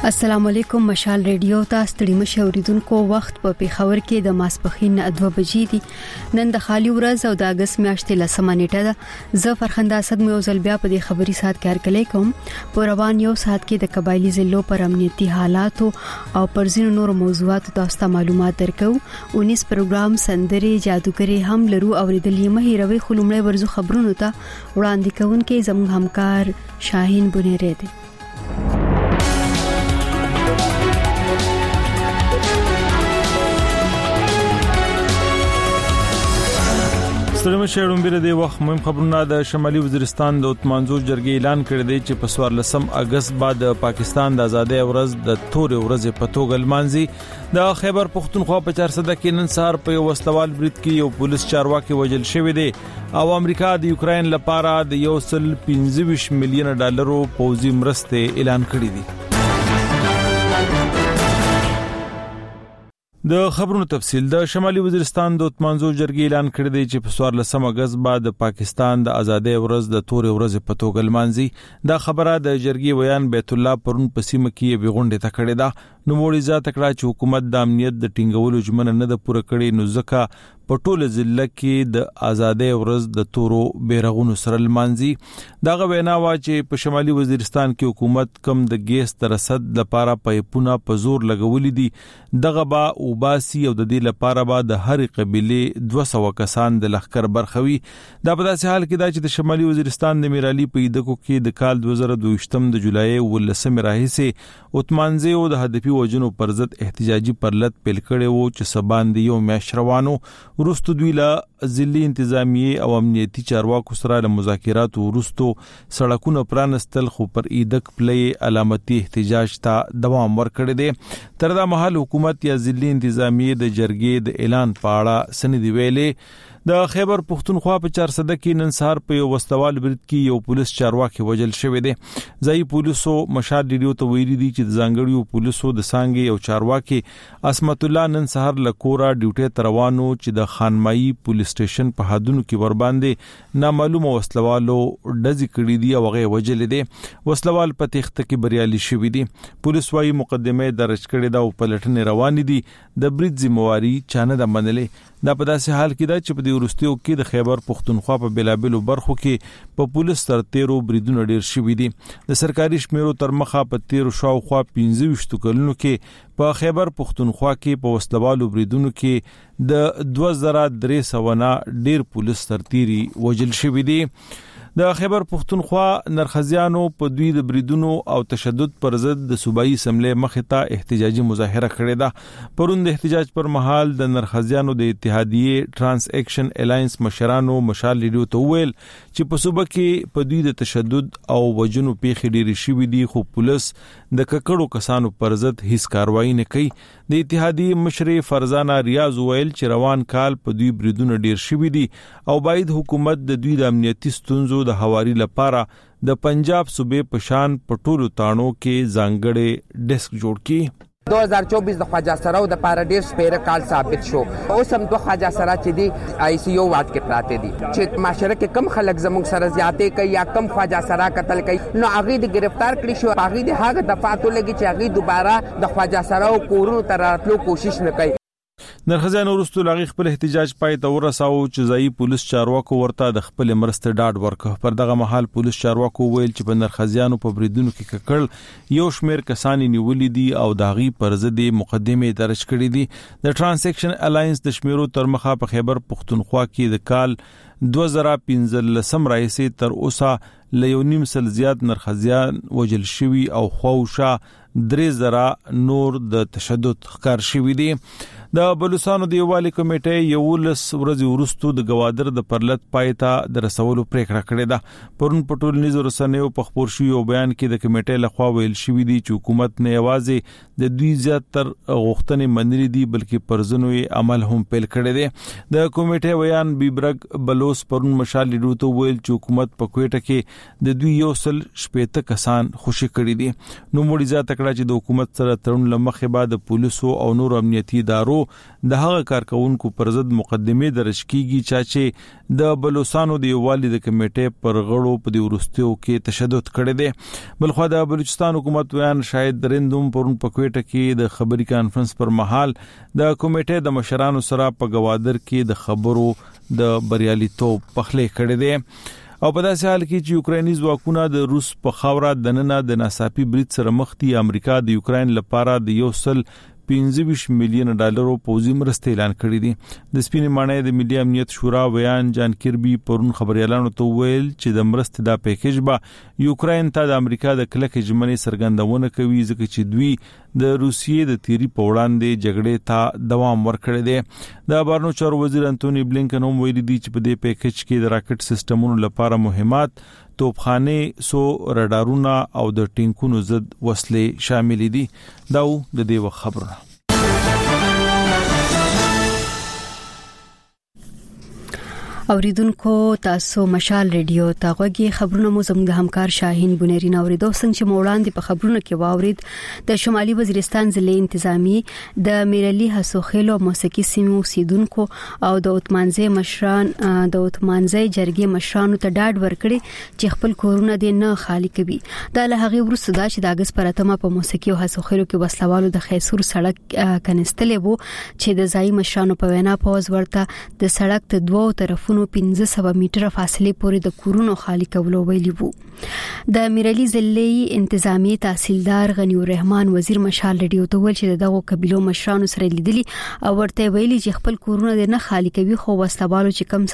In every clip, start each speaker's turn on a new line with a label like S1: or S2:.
S1: السلام علیکم مشال ریډیو ته ستړي مشوریدونکو وخت په پیښور کې د ماسپخین 2 بجې دي. نن د خالي ورځ او د اگست میاشتې 10 نیټه ده. زه فرخنده اسد مې اوزل بیا په دې خبري سات کار کلی کوم. په روان یو سات کې د قبایلی ضلعو پر امنیتي حالات او پر ځینو نور موضوعاتو تاسو ته معلومات درکو. 19 پروګرام سندري جادوګری هم لرو اوریدلې مهیروي خلومړی ورزو خبرونو ته وړاندې کوونکې زموږ همکار شاهین بنيره دی.
S2: سلام شهرون بیره دی وخت مهم خبرونه د شمالي وزیرستان د اتمانزو جرګې اعلان کړی دی چې په 14 اگست بعد پاکستان د آزادۍ ورځ د تورې ورځې په توګه لمانځي. د خیبر پختونخوا په 400 کې نن سهار په یو وسلوال برید کې یو پولیس چارواکي وژل شوی دی او امریکا د یوکرين لپاره د 125 میلیون ډالرو پوځي مرستې اعلان کړې دي. د خبرونو تفصیل. د شمالي وزیرستان د اتمانزو جرګې اعلان کړی دی چې په 14 اگست بعد پاکستان د آزادۍ ورځ د تورې ورځې په توګه لمانځي. دا خبره د جرګې ویان بیت الله پرون په سیمه کې یې غونډه ته کړې ده. نو موړي ذات کړه چې حکومت د امنیت د ټینګولو ژمنه نه ده پوره کړې، نو ځکه په ټوله ضلع کې د آزادۍ ورځ د تورو بیرغونو سره لمانځي. دا غوینا وا چې په شمالي وزیرستان کې حکومت کم د ګیس تر رسد لپاره پایپونه په زور لګولې دي. دغه با وباسي او د دې لپاره به د هر قبيله 200 کسان د لخر برخوي. دا په داسې حال کې دا چې د شمالي وزیرستان د میرالي په ایدکو کې د کال 2022 د جولای 19 راهیسه اتمانځي او د هدفي وجنو پر ضد احتجاجي پرلط پیل کړي وو چې سبان دی یو میاش روانو. ورستو دوی له ضلعي انتظامیه او امنیتي چارواکو سره له مذاکراتو ورستو سړکونو پرانستل خو پر ایدک پلی علامتي احتجاج ته دوام ورکړي دي. تر دا مهال حکومت یا ضلعي انتظامیه د جرګې د اعلان پاړه سندې ویلې. د خیبر پختونخوا په 400 کې نن سهار په یو وسلوال برید کې یو پولیس چارواکي وژل شوی دی. ځای پولیسو مشال ډیډیو ته ویلي دي چې د ځانګړیو پولیسو د سانګي او چارواکي اسمت الله نن سهار لکورا ډیوټي تروانو چې د خانمایي پولیس سټیشن په حدونو کې ور باندې نامعلومه وسلوالو ډزې کړې دي او هغه وژل دي. وسلوال په تخته کې بریالي شوی دي. پولیس وايي مقدمه درج کړې ده او پلټنې روان دي. د برید ذمہواری چانه د منلې. دا په داسې حال کې ده چې په دې ورستیو کې د خیبر پختونخوا په بلابلو برخو کې په پولیس تر 13 بریدونه ډیر شوي دي. د سرکاري شمیرو تر مخه په 13 شاوخوا 15 کلونو کې په خیبر پختونخوا کې په وسلوالو بریدونو کې د 2300 ډیر پولیس تر 13 وژل شوي دي. د خیبر پختونخوا نرخزیانو په دوی د بریدونو او تشدد پر ضد د صوبایي اسمبلی مخې ته احتجاجي مظاهره کړې ده. پرون د احتجاج پر مهال د نرخزیانو د اتحادیه ترانس اکشن الاینس مشرانو مشال لیډیو ته ویل چې په صوبه کې په دوی د تشدد او وجنو پیښې ډېرې شوې دي، خو پولیس د ککړو کسانو پر ضد هیڅ کاروایی نه کوي. د اتحادیه مشر فرزانه ریاض ویل چې روان کال په دوی بریدونه ډېر شوي دي او باید حکومت د دوی د امنیتي ستونزو د حواري لپاره د پنجاب صوبې په شان پټولو تانو کې ځانګړي ډیسک جوړ کړي.
S3: 2024 د خواجه سراو د پاره ډیر سپیره کال ثابت شو. اوس هم د خواجه سرا چې دی آی سی یو واټ کې پراته دي چې معاشره کې کم خلک زموږ سره زیاتې کوي یا کم خواجه سرا قتل کوي، نو هغه د گرفتار کړی شو. هغه د هغه دفعاتو لګي چې هغه دوباره د خواجه سراو کورونو ته راتلو کوشش نه کوي.
S2: نرخزیانو ورستو لاغي خپل احتجاج پای ته ورساو چې ځای پولیس چارواکو ورته د خپل مرسته ډاډ ورکړ. پر دغه مهال پولیس چارواکو ویل چې په نرخزیانو په بریدونو کې ککړ یو شمیر کسان نیولې دي او داغي پر ضد مقدمه درج کړې دي. د ترانزیکشن الاینس د شمیرو تر مخه په خیبر پختونخوا کې د کال 2015 راهیسې تر اوسه ل1.5 سل زیات نرخزیان وجل شوی او خوشا 3000 نور د تشدد ښکار شوی دي. د بلوچستان د یووالي کمیټې یو لس ورځې وروسته د گوادر د پرلط پایتا د رسولو پریکړه کړې ده. پرون په ټولنیزو رسنیو په خبر شوی بیان کې د کمیټې لخوا ویل شوی دی چې حکومت نه یوازې د دوی زیاتر غوښتنې منلې دي بلکې پرځنو عمل هم پیل کړی دی. د کمیټې ویان بیبرګ بلوس پرون مشال لیډو ته ویل چې حکومت په کوټه کې د دوی 160 کسان خوشی کړی دي. نو موړي ذات کړه چې د حکومت سره تړون لمخې بعد پولیسو او نور امنیتي ادارو د هغه کارکونکو پر ضد مقدمه درج کیږي چې د بلوچستانو د یووالي د کمیټې پر غړو په د ورستیو کې تشدد کړی دی. بلخو د بلوچستان حکومت ویان شاهد درندوم پرون په کوټه کې د خبري کانفرنس پر مهال د کمیټې د مشرانو سره په گوادر کې د خبرو د بریالیتوب پخلې کړی دی. او په داسې حال کې چې یوکراني ځواکونه د روس په خاوره دننه د ناڅاپي برید سره مخ دي، امریکا د یوکرين لپاره د $125 میلیون پوځي مرستې اعلان کړې دي. د سپینې ماڼۍ د ملي امنیت شورا ویان جان کیربي پرون خبريالانو ته ویل چې د مرستې دا پیکیج به یوکرين ته د امریکا د کلکې ژمنې څرګندونه کوي، ځکه چې دوی د روسیې د تیری په وړاندې جګړې ته دوام ورکړی دی. د بهرنیو چارو وزیر انټونی بلینکن هم ویلي دی چې په دې پیکیج کې د راکټ سیستمونو لپاره مهمات، توپخانه، سو رډارونه او د ټینکونو ضد وسلې شامل دي. دا د دې خبره.
S1: اوریدونکو تاسو مشال ریډیو ته غوږی خبرونه مو زموږ د همکار شاهین بنيرین اوریدو څنګه چې موړاندې په خبرونه کې واورید د شمالي وزیرستان ضلع انتظامی د میرلی حسوخیلو موسیقي سیمو سیدونکو او د اوتمانزي مشران د اوتمانزي جرګې مشرانو ته ډاډ ورکړي چې خپل کورونه دې نه خالی کوي. دا له هغه وروسته دا چې د اگست پر اتمه په موسیقي او حسوخیلو کې وسلوالو د خیسور سړک کنيستلې وو چې د ځای مشرانو په وینا پوز ورته د سړک د دوو طرفونو 1500 میټر فاصله پورې د کورونو خالی کولو ویلي وو. د میرلی ضلعي انتظامی تحصیلدار غنی الرحمن وزیر مشال ریډیو ته ویل چې دغه قبيلو مشرانو سره لیدلي او ورته ویلي چې خپل کورونه نه خالی کوي، خو وسلوالو چې کم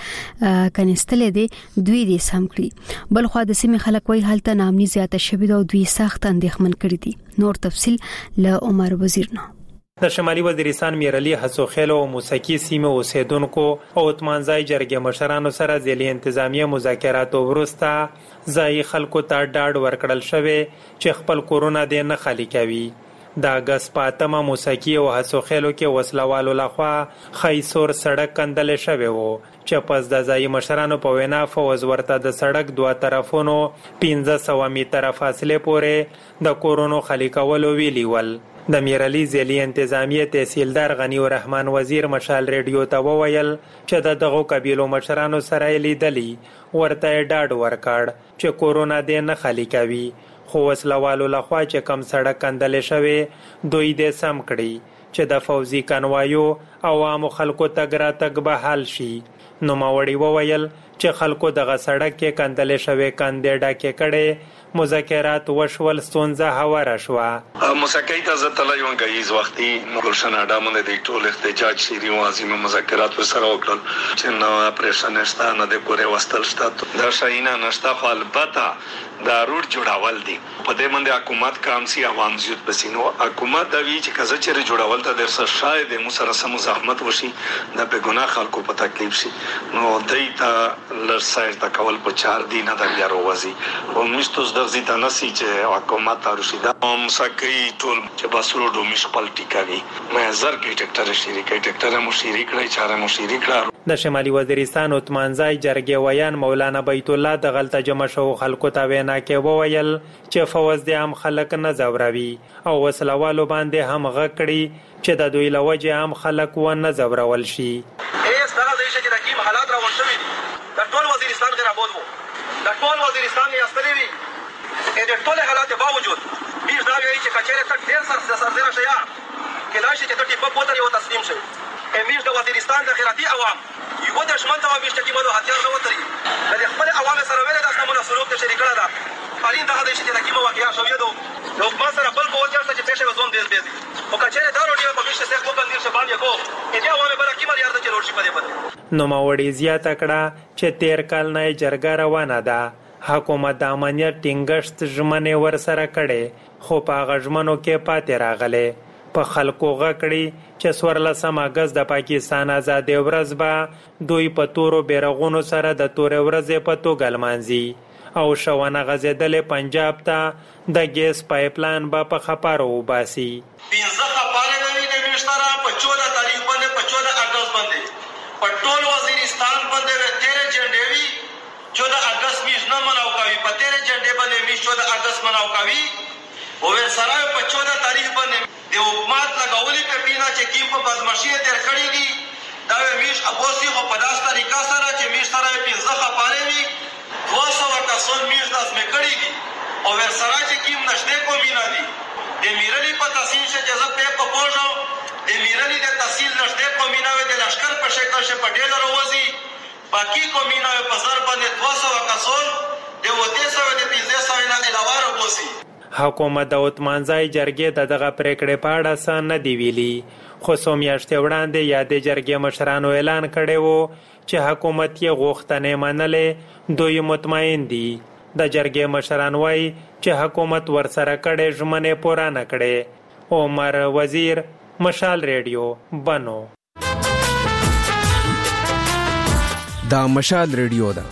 S1: سړک کنيستلې دي دوی دې سم کړی. بلخو د سیمې خلک وایي هلته نامني زیاته شوې ده او دوی سخت اندېښمن کړي دي. نور تفصيل له عمر وزیر نه.
S4: د شمالي وزیرستان میرلی حسوخیلو او موسیقي سیمه اوسیدونکو او اوتمانزای جرګې مشرانو سره ځلې انتظامیه مذاکرات وروسته ځای خلکو ته ډاډ ورکړل شوی چې خپل کورونه دې نه خالی کوي. د اگست په اتمه موسیقي او حسوخیلو کې وسلوالو لخوا خیسور سړک کندل شوی وو چې پس د ځای مشرانو په وینا فوز ورته د سړک دوه طرفونو 1500 میټر فاصله پورې د کورونو خالی کولو ویلي ول. د میرلی ضلعي انتظامیه تحصیلدار غنی الرحمن وزیر مشال ریډیو ته وویل چې دغه قبیلو مشرانو سره لیدلی ورته ډاډ ورکړ چې کورونا دې نه خالی کوي، خو وسلوالو لخوا چې کم سړک کندل شوی دوی دې سم کړي چې د فوزي کنوایو عوامو خلکو تګ راتګ به حل شي. نو ماوړي وویل چې خلکو دغه سړک کې کندل شوی کندې ډاکې کړي. مذاکرات وشول ستونزه هواره شوه.
S5: موسیقي ته زتل یو غیز وختي ګلشن اډامونه د ټول احتجاج شری وازم مذاکرات وسره وکړل چې نو اپریشن نشته د کورې وستل شته دا شاینا نشته، خو البته دا روډ جوړاول دي په دې باندې حکومت کام سي عوام زیات بسینو حکومت دا وی چې کزه چې جوړاول ته درسه شاید مو سره سم زحمت وشي د په ګناه خلکو په تکلیف شي، نو دای ته لرسای تا کول په 4 دینه د بیا روزي او مستوس د زیات نسی چې حکومت ارشدا موسیقي ټول چې باسرو دومیش پالټی کوي مې زر کې ټکټر شریکي ټکټر مو شریک لای چاره مو شریک کړه.
S4: د شمالي وزیرستان اوتمانزای جرګې ویان مولانا بیت الله د غلطه جمع شو خلکو ته وینا کې وویل چې فوز دې هم خلک نه زوروي او وسلوالو باندې هم غکړي چې د دوی لوجه هم خلک و نه زورول شي.
S6: ایس دغه د شي د حکیم حالات راوړل شوی دي د ټول وزیرستان غیر آباد وو د ټول وزیرستان یې استلې وي د ټول حالات باوجود بیش دا وی چې کچېره تک ډیر سر شیا کله چې ته په پوتر یو تسلیم شي امیش د وزیرستان د خیراتی عوام یو د شمن ته وبېشت کې مو هتیار نه وتري د خپل عوام سره ویل د اسمنه سلوک ته شریک کړه دا پالین دغه د شي د حکیم واقعیا شوې دو نو په سره بل کو ځل چې پېښه وزوم دې دې او کچېره دا وروډي په بېشت څخه وګڼل شي باندې کو دې عوام بل کی مریار د چلور شي په دې باندې.
S4: نو ماوړي زیاته کړه چې 13 کال نه جرګه روانه ده، حکومت د امنیت ټینګښت ژمنې ورسره کړي خو په غژمنو کې پاتې راغله. په خلکو غکړي چې 14 اگست د پاکستان آزادۍ ورځ به دوی په تورو بیرغونو سره د تورې ورځې په توګه لمانځي او شونه غزیدلې پنجاب ته د ګیس پایپلاین به په خپارو وباسي.
S6: 15 خپاره د میشتره په 14 تاریخ باندې په 14 اگست باندې په ټول وزیرستان باندې 13 جنډې وی 14 اگست میش نه مناو کوي په 13 جنډې باندې میش 14 اگست مناو کوي او ورسره په 14 تاریخ باندې د حکومت لګولې په پینا چې کیم په بدمعشي تیر کړی دي دا میش ابوسی خو په داس طریقه سره چې میش سره 15 خپاره وي 200 کسان میش داس مې کړی دي او ور سره چې کیم نشته کومینا دي د میرلی په تحصیل چې جزب په پوجو د میرلی د تحصیل نشته کومینا وي د لشکر په شکل چې په ډیلر وځي باقي کومینا په سر باندې 200 کسان د وته سره د 15 نه علاوه وروسي.
S4: حکومت د اتمانځای جرګې دغه پریکړې په اړه څه نه دی ویلي خو څو میاشتې وړاندې یادې جرګې مشرانو اعلان کړی و چې حکومت یې غوښتنې منلې دوی مطمئن دي. د جرګې مشران وایي چې حکومت ورسره کړې ژمنې پوره نه کړې. عمر وزیر، مشال ریډیو، بنو.
S7: دا مشال ریډیو ده.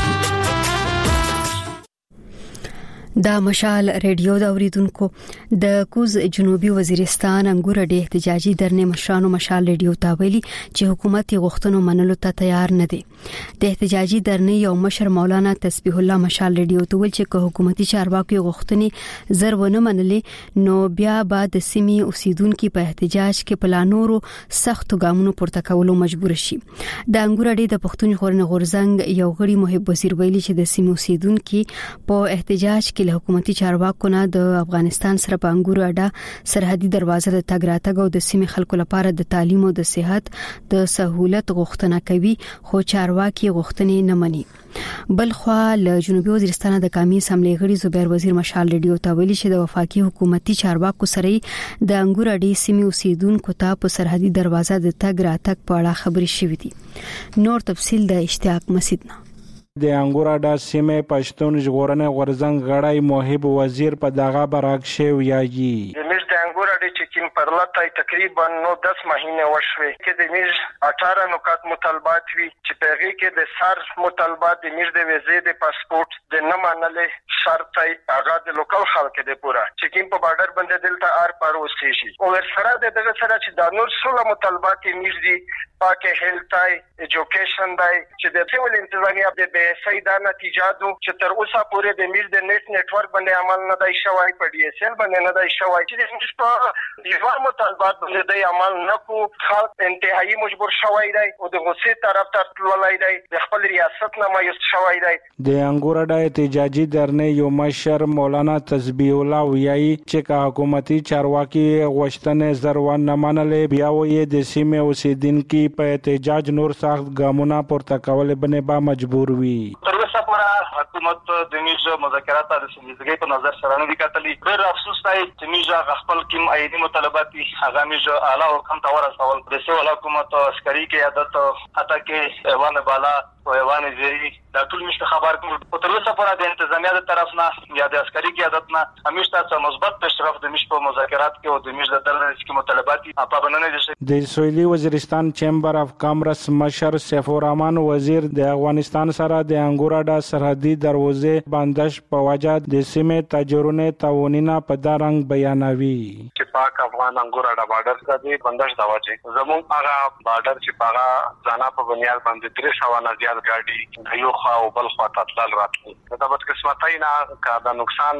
S1: دا مشال ریډیو د اوریدونکو د کوز جنوبي وزیرستان انګور د احتجاجي درنې مشرانو مشال ریډیو ته ویلي چې حکومت یې غوښتنو منلو ته تیار نه دی. د احتجاجي درنې یو مشر مولانا تسبیح الله مشال ریډیو ته ویل چې حکومتي چارواکي غوښتنې زر ونه منلې نو بیا به د سیمې اوسیدونکو په احتجاج کې پلانورو سخت ګامونو پورته کولو مجبور شي. د انګور د پښتون خورنه غورزنګ یو غړي محب وزیر ویلي چې د سیمې اوسیدونکو په احتجاج کې له حکومتي چارواکو نه د افغانستان سره په انګور اډه سرحدي دروازه د تګ راتګ او د سیمې خلکو لپاره د تعلیم او د صحت د سہولت غوښتنه کوي خو چارواکي غوښتنې نه مني. بلخوا له جنوبي وزیرستان د قومي اسمبلی غړي زبیر وزیر مشال ریډیو ته ویلي چې د وفاقي حکومتي چارواکو سره د انګور اډې سیمې اوسیدونکو ته په سرحدي دروازه د تګ راتګ په اړه خبرې شوې دي. نور تفصیل د اشتیاق مسیدنا.
S8: د انګور اډه سیمه پښتون ژغورنې غورزنګ غړی محب وزیر په دغه برعکس ویایي
S9: چکین پر لطای تقریبا 9-10 مهینه وشوي کې د میز 18 نکات مطالبات وی چې پیغي کې د سر مطالبات د میز د ویزې د پاسپورت د نه منلې شرط هغه د لوکل خلک د پورا چکین په بارډر باندې دلته ار پر وسیږي او سره دغه سره چې د نور څو مطالبات میز دي پاکه هیلتای ایجوکیشن دی چې د سیول انتظامیه د بهسي دا نتیجه دو چې تر اوسه پورې د میز د نتورک باندې عمل نه دی شوی په ډي اس ال باندې نه دی شوی چې د یو مطالبات باندې د عمل نه کو خلک انتهایی مجبور شوی دی او د غصې طرف ته تللی دی د خپل ریاست نه مایوس شوی دی.
S8: د انګور اډه احتجاجي درنې یو مشر مولانا تسبیح الله ویایي چې حکومتي چارواکي غوښتنې زر ونه منلې بیا وایي د سیمې اوسیدونکو په احتجاج نور سخت ګامونه پورته کول باندې به مجبور وي.
S9: تر اوسه پورې حکومت د میز مذاکرات د سیمې په نظر سره نه وکړي. ډېر افسوس دی چې میز خپل کوم عیني مطالبات هغه میز اعلی حکم ته ورسول. د سیول حکومت عسکري قیادت حتی کې ایوان بالا او ایوان زیری دا ټول مشته خبر کوم تر اوسه پورې د انتظامیه د طرف نه یا د عسکري قیادت نه همیشه څه مثبت پیشرفت د میز په مذاکرات کې او د میز د درنې مطالبات په بننه دي.
S8: د سویلي وزیرستان چیمبر اف کامرس مشر سیف الرحمن وزیر د افغانستان سره د انګور اډه سرحدي دروازې بندش په وجه د سیمې تجربه تعاونینه په دارنګ بیانوي
S9: چې پاک افغان انګور اډه بارډر سره بندش دا وجه زموږ هغه بارډر چې هغه ځانا په بنیاد باندې 300 نه زیات ګاډي یو خوا او بل خوا تطلال راتلي. دا به قسمتای نه کا دا نقصان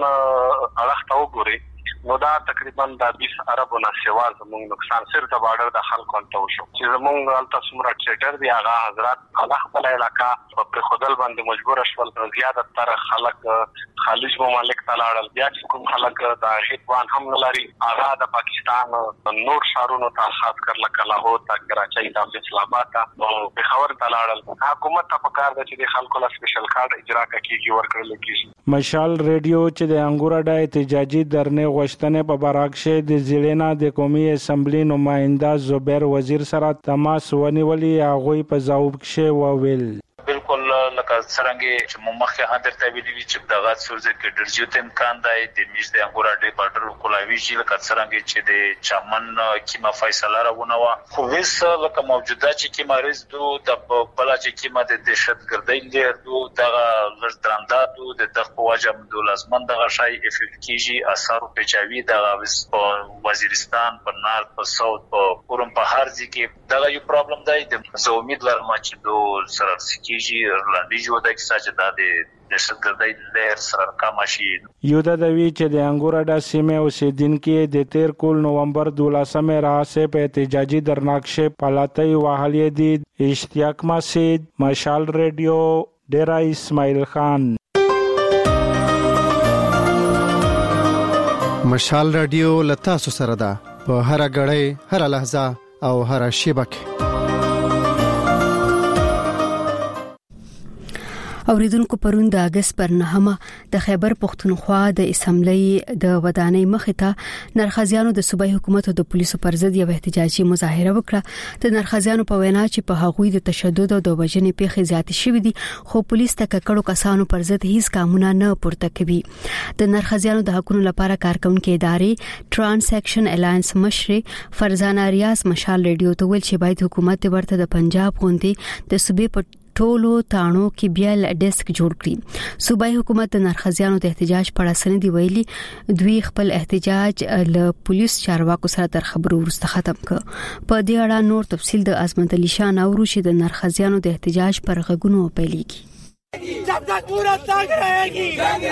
S9: اړخته وګوري نو دا تقریبا د 20 اربو نه سیوا زموږ نقصان صرف د بارډر د خلکو ته وشو چې زموږ الته څومره ټریډر دی هغه حضرات خپل علاقہ په خودل باندې مجبور شول. زیاده تر خلک خلیج ممالک ته لاړل بیا چې کوم خلک د هیڅوان هم نه لري هغه د پاکستان نور شهرونو ته خاص کر لکه لاهور ته کراچۍ ته اسلام آباد ته او پېښور ته لاړل. حکومت ته پکار ده چې د خلکو له سپیشل کارت اجرا کیږي ورکړل کیږي.
S8: مشال ریډیو چې د انګور اډه احتجاجي درنې غوښتنې په برعکس د ځلینا د قومي اسمبلی نماینده زبیر وزیر سره تماس ونیولې هغه په ځواب کې وویل
S10: بالکل لکه څنګه چې مخکې هندر ته ویلي چې دغه څورځ کې ډرجیت امکان دی د میز د انګور اډې بارډر کولاوي چې لکه څنګه چې د چمن کیما فیصله راونه و خو وس لکه موجوده چې کیما رز دو د بل چې کیما د دهشتګردۍ لري دو دغه لږدراندادو د دغه واجب د لازمن دغه شای افکتیجی اثر په چاوي دغه وزیرستان په نارت په ساوث په پورم په هرځي کې دغه یو پرابلم دی. زه امید لرم چې دو سره کیږي لاندې جو د کیسه چې د دهشتګردۍ لهر سره کم شي.
S8: یو د دوی چې د انګوراډا سیمه اوسیدونکو د 13 کول نومبر 12 راځي په احتجاجي درناکشه پالاتای وحالیه دي. اشتیاق مسجد، مشال ریډیو، ډیرا اسماعیل خان.
S11: مشال رادیو لتا سره ده په هر غړې هر لحظه او هر شیبه کې.
S1: اوریدونکو پرون د اگست پر 9 د خیبر پختونخوا د اسمبلی د ودانۍ مخې ته نرخزیانو د صوبایي حکومت او د پولیسو پر ضد یو احتجاجي مظاهره وکړه. د نرخزیانو په وینا چې په هغوی د تشدد او د وژنې پیښې زیاتې شوې دي، خو پولیس ته ککړو کسانو پر ضد هیڅ قانون نه پورته کوي. د نرخزیانو د حقوقو لپاره کارکونکو ادارې ټرانس اکشن الاینس مشر فرزانه ریاض مشال ریډیو ته ویل چې باید حکومت ورته د پنجاب غوندي د صوبې په ټولو تانو کې بیل ډیسک جوړ کړي. صوبایي حکومت د نرخزیانو د احتجاج په اړه سندې ویلي دوی خپل احتجاج له پولیس چارواکو سره تر خبرو وروسته ختم کړ. په دې اړه نور تفصیل د عظمت علي شاه نورو چې د نرخزیانو د احتجاج پر غږونو پیلېږي.
S12: جب تک پورا تنگ رہے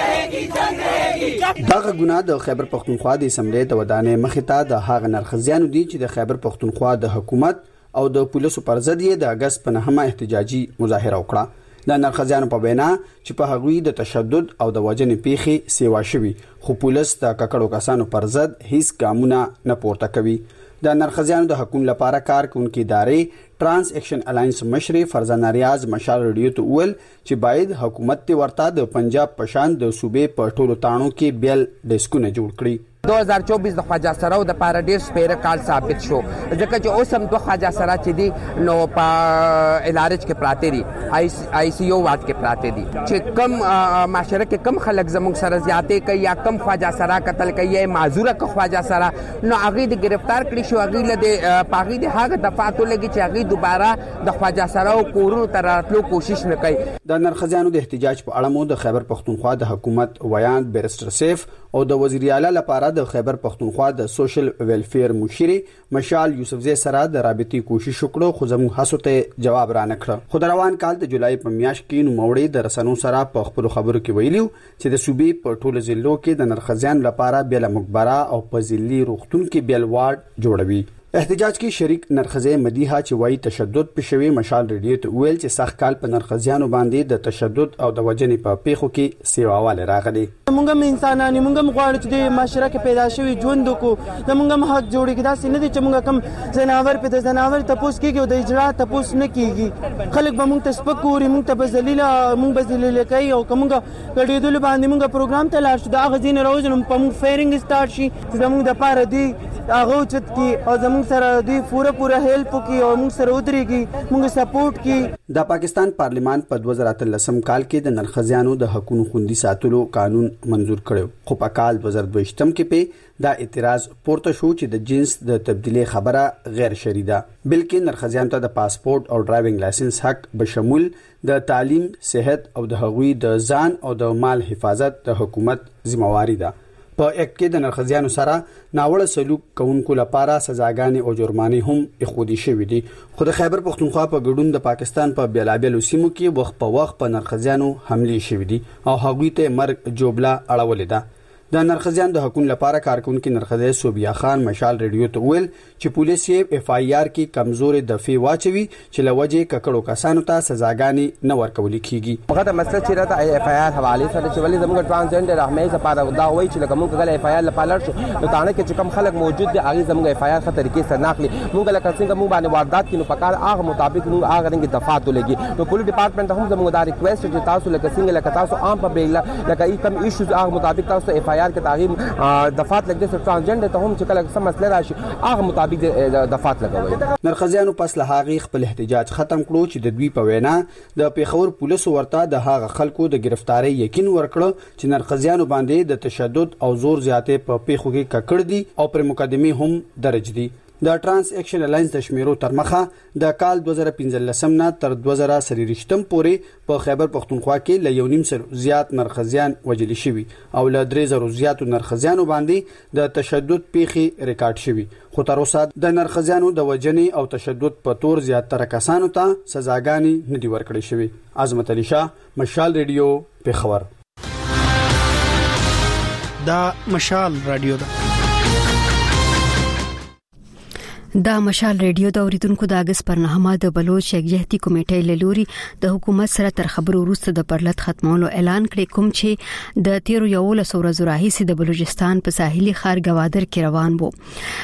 S12: گی
S13: دغه ګناه د خیبر پختونخوا د اسمبلی د ودانۍ مخې ته د هغه نرخزیانو دي چې د خیبر پختونخوا د حکومت او د پولیسو پر ضد یې د اگست په 9 احتجاجي مظاهره وکړه. د نرخزیانو په وینا چې په هغوی د تشدد او د وژنې پیښې سیوا شوي، خو پولیس د ککړو کسانو پر ضد هیڅ ګامونه نه پورته کوي. د نرخزیانو د حقوقو لپاره کارکونکو ادارې ټرانس اکشن الاینس مشر فرزانه ریاض مشال ریډیو ته ویل چې باید حکومت ته ورته د پنجاب پشان د صوبې په ټولو تانو کې بیل ډیسکونه جوړ کړي.
S3: 2024 د خواجه سراو د پاره ډیر سپیره کال ثابت شو، ځکه چې اوس هم دوه خواجه سرا چې دي نو په الارج کې پراته دي، آی سی یو وارد کې پراته دي، چې کم معاشره کې کم خلک زموږ سره زیاتې کوي یا کم خواجه سرا قتل کوي یا معذوره ک خواجه سرا نو هغه د گرفتار کړی شو. هغه له پاغي د هغه دفعاتو لګي چې هغه دوباره د خواجه سراو کورونو ته راتلو کوشش نه کوي.
S13: د نرخزیانو د احتجاج په اړه مو د خیبر پختونخوا د حکومت ویان بیرستر سیف او د وزیر اعلی لپاره د خیبر پختونخوا د سوشل ویلفیر مشیر مشال یوسفزی سره د رابطې کوشش وکړو، خو زموږ هڅو ته جواب را نه کړ. خو د روان کال د جولای په میاشت کې نوموړی د رسنیو سره په خپل خبرو کې ویلو چې د صوبې په ټولو ضلعو کې د نرخزیان لپاره بیل مقبره او په ضلعي روغتون کې بیل وارد جوړوي. احتجاج کې شریک نرخزی مدیحه چې وایي تشدد پېښوي مشال ریډیو ته ویل چې سخت کال په نرخزیانو باندې د تشدد او د وژنې په پیښو کې سیواواله راغلي.
S12: موږ انسانان موږ غواړو چې د معاشره کې پیدا شوی ژوند کو موږ حق جوړیږي. دا سینه دي چې موږ کم زناور په د زناور تپوس کېږي او د اجرا تپوس نه کېږي. خلک به موږ ته سپکوري، موږ ته بذلیل، موږ بذلیل کوي او کومه غړېدل باندې موږ پروګرام ته لاړ شو. دا غزين روزنه په موږ فایرینګ سٹارټ شي زموږ د پاره دی هغه چت کې او زموږ سره دی پوره هیلپ کی او موږ سره ودرېږي، موږ سپورټ کی.
S13: د پاکستان پارلیمان په 2013 کال کې د نرخزیانو د حقوقو خوندي ساتلو قانون منزور کړو، خو په کال 2022 کې په دا اعتراض پورته شو چې د جنس د تبدیلی خبره غیر شرعي ده، بلکې نرخزیانو ته د پاسپورت او ډرایوینګ لایسنس حق بشمول د تعلیم، صحت او د هغوی د ځان او د مال حفاظت د حکومت ذمہواری ده. په اکټ کې د نرخزیانو سره ناوړه سلوک کوونکو لپاره سزاګانې او جرمانې هم اخودي شوې دي. خو د خیبر پختونخوا په ګډون د پاکستان په بیلابیلو سیمو کې وخت په وخت په نرخزیانو حملې شوې دي او هغوی ته مرګ جوړه اړولې ده. د نرخزیان د حقوقو لپاره کارکونکو نرخزی صوبیا خان مشال ریډیو ته ویل چې پولیس یې اف آی آر کې کمزورې دفعې واچوي چې لوجه ککړو کسانو ته سزاګانې نه ورکول کیږي.
S3: هغه د مسله چې راته اف آی آر حواله سره چې ولې زموږ ټرانسجنډر احمد لپاره دا وایي چې کوم کله اف آی آر لپاره شو نو تانه کې چې کوم خلک موجود دي هغه زموږ اف آی آر خطر کې سره ناخلي. موږ لکه څنګه موږ باندې واردات کینو پکار هغه مطابق موږ هغه رنګ دفعات ولګي. نو پولیس ډپارټمنټ هم زموږ دا ریکوست چې تاسو لکه څنګه لکه تاسو عام په بیل لکه کوم ایشوز هغه مطابق تاسو اف آی آر کې تعقیب دفعات لګي سره ټرانسجنډر ته هم چې کله سم مسله راشي هغه مطابق دفعات لګوي.
S13: نرخزیانو پس له هغه خپل احتجاج ختم کړو چې د دوی په وینا د پیښور پولیسو ورته د هغه خلکو د گرفتاری یقین ورکړ چې نرخزیانو باندې د تشدد او زور زیاتې په پیښو کې ککړ دي او پر مقدمه هم درج دي. د ترانس اکشن الاینس د شمیرو تر مخه د کال 2015 نه تر 2023 پورې په خیبر پختونخوا کې ل 1.5 زیات نرخزیان وجلی شوی او ل 3000 زیاتو نرخزیانو باندې د تشدد پیخي ریکارډ شوی خو تر اوسه د نرخزیانو د وجنې او تشدد په تور زیاتره کسانو ته سزاګانی ندي ورکړې شوی. عظمت علي شاه، مشال ریډیو، پیښور.
S14: دا مشال رادیو ده.
S1: دا مشال ریډیو د اوریدونکو د اگست پر 9 د بلوچ یکجهتي کمیټې له لوري د حکومت سره تر خبرو وروسته د پرلط ختمولو اعلان کړی، کوم چې د 13 ورځو راهیسې د بلوچستان په ساحلي ښار گوادر کې روان وو.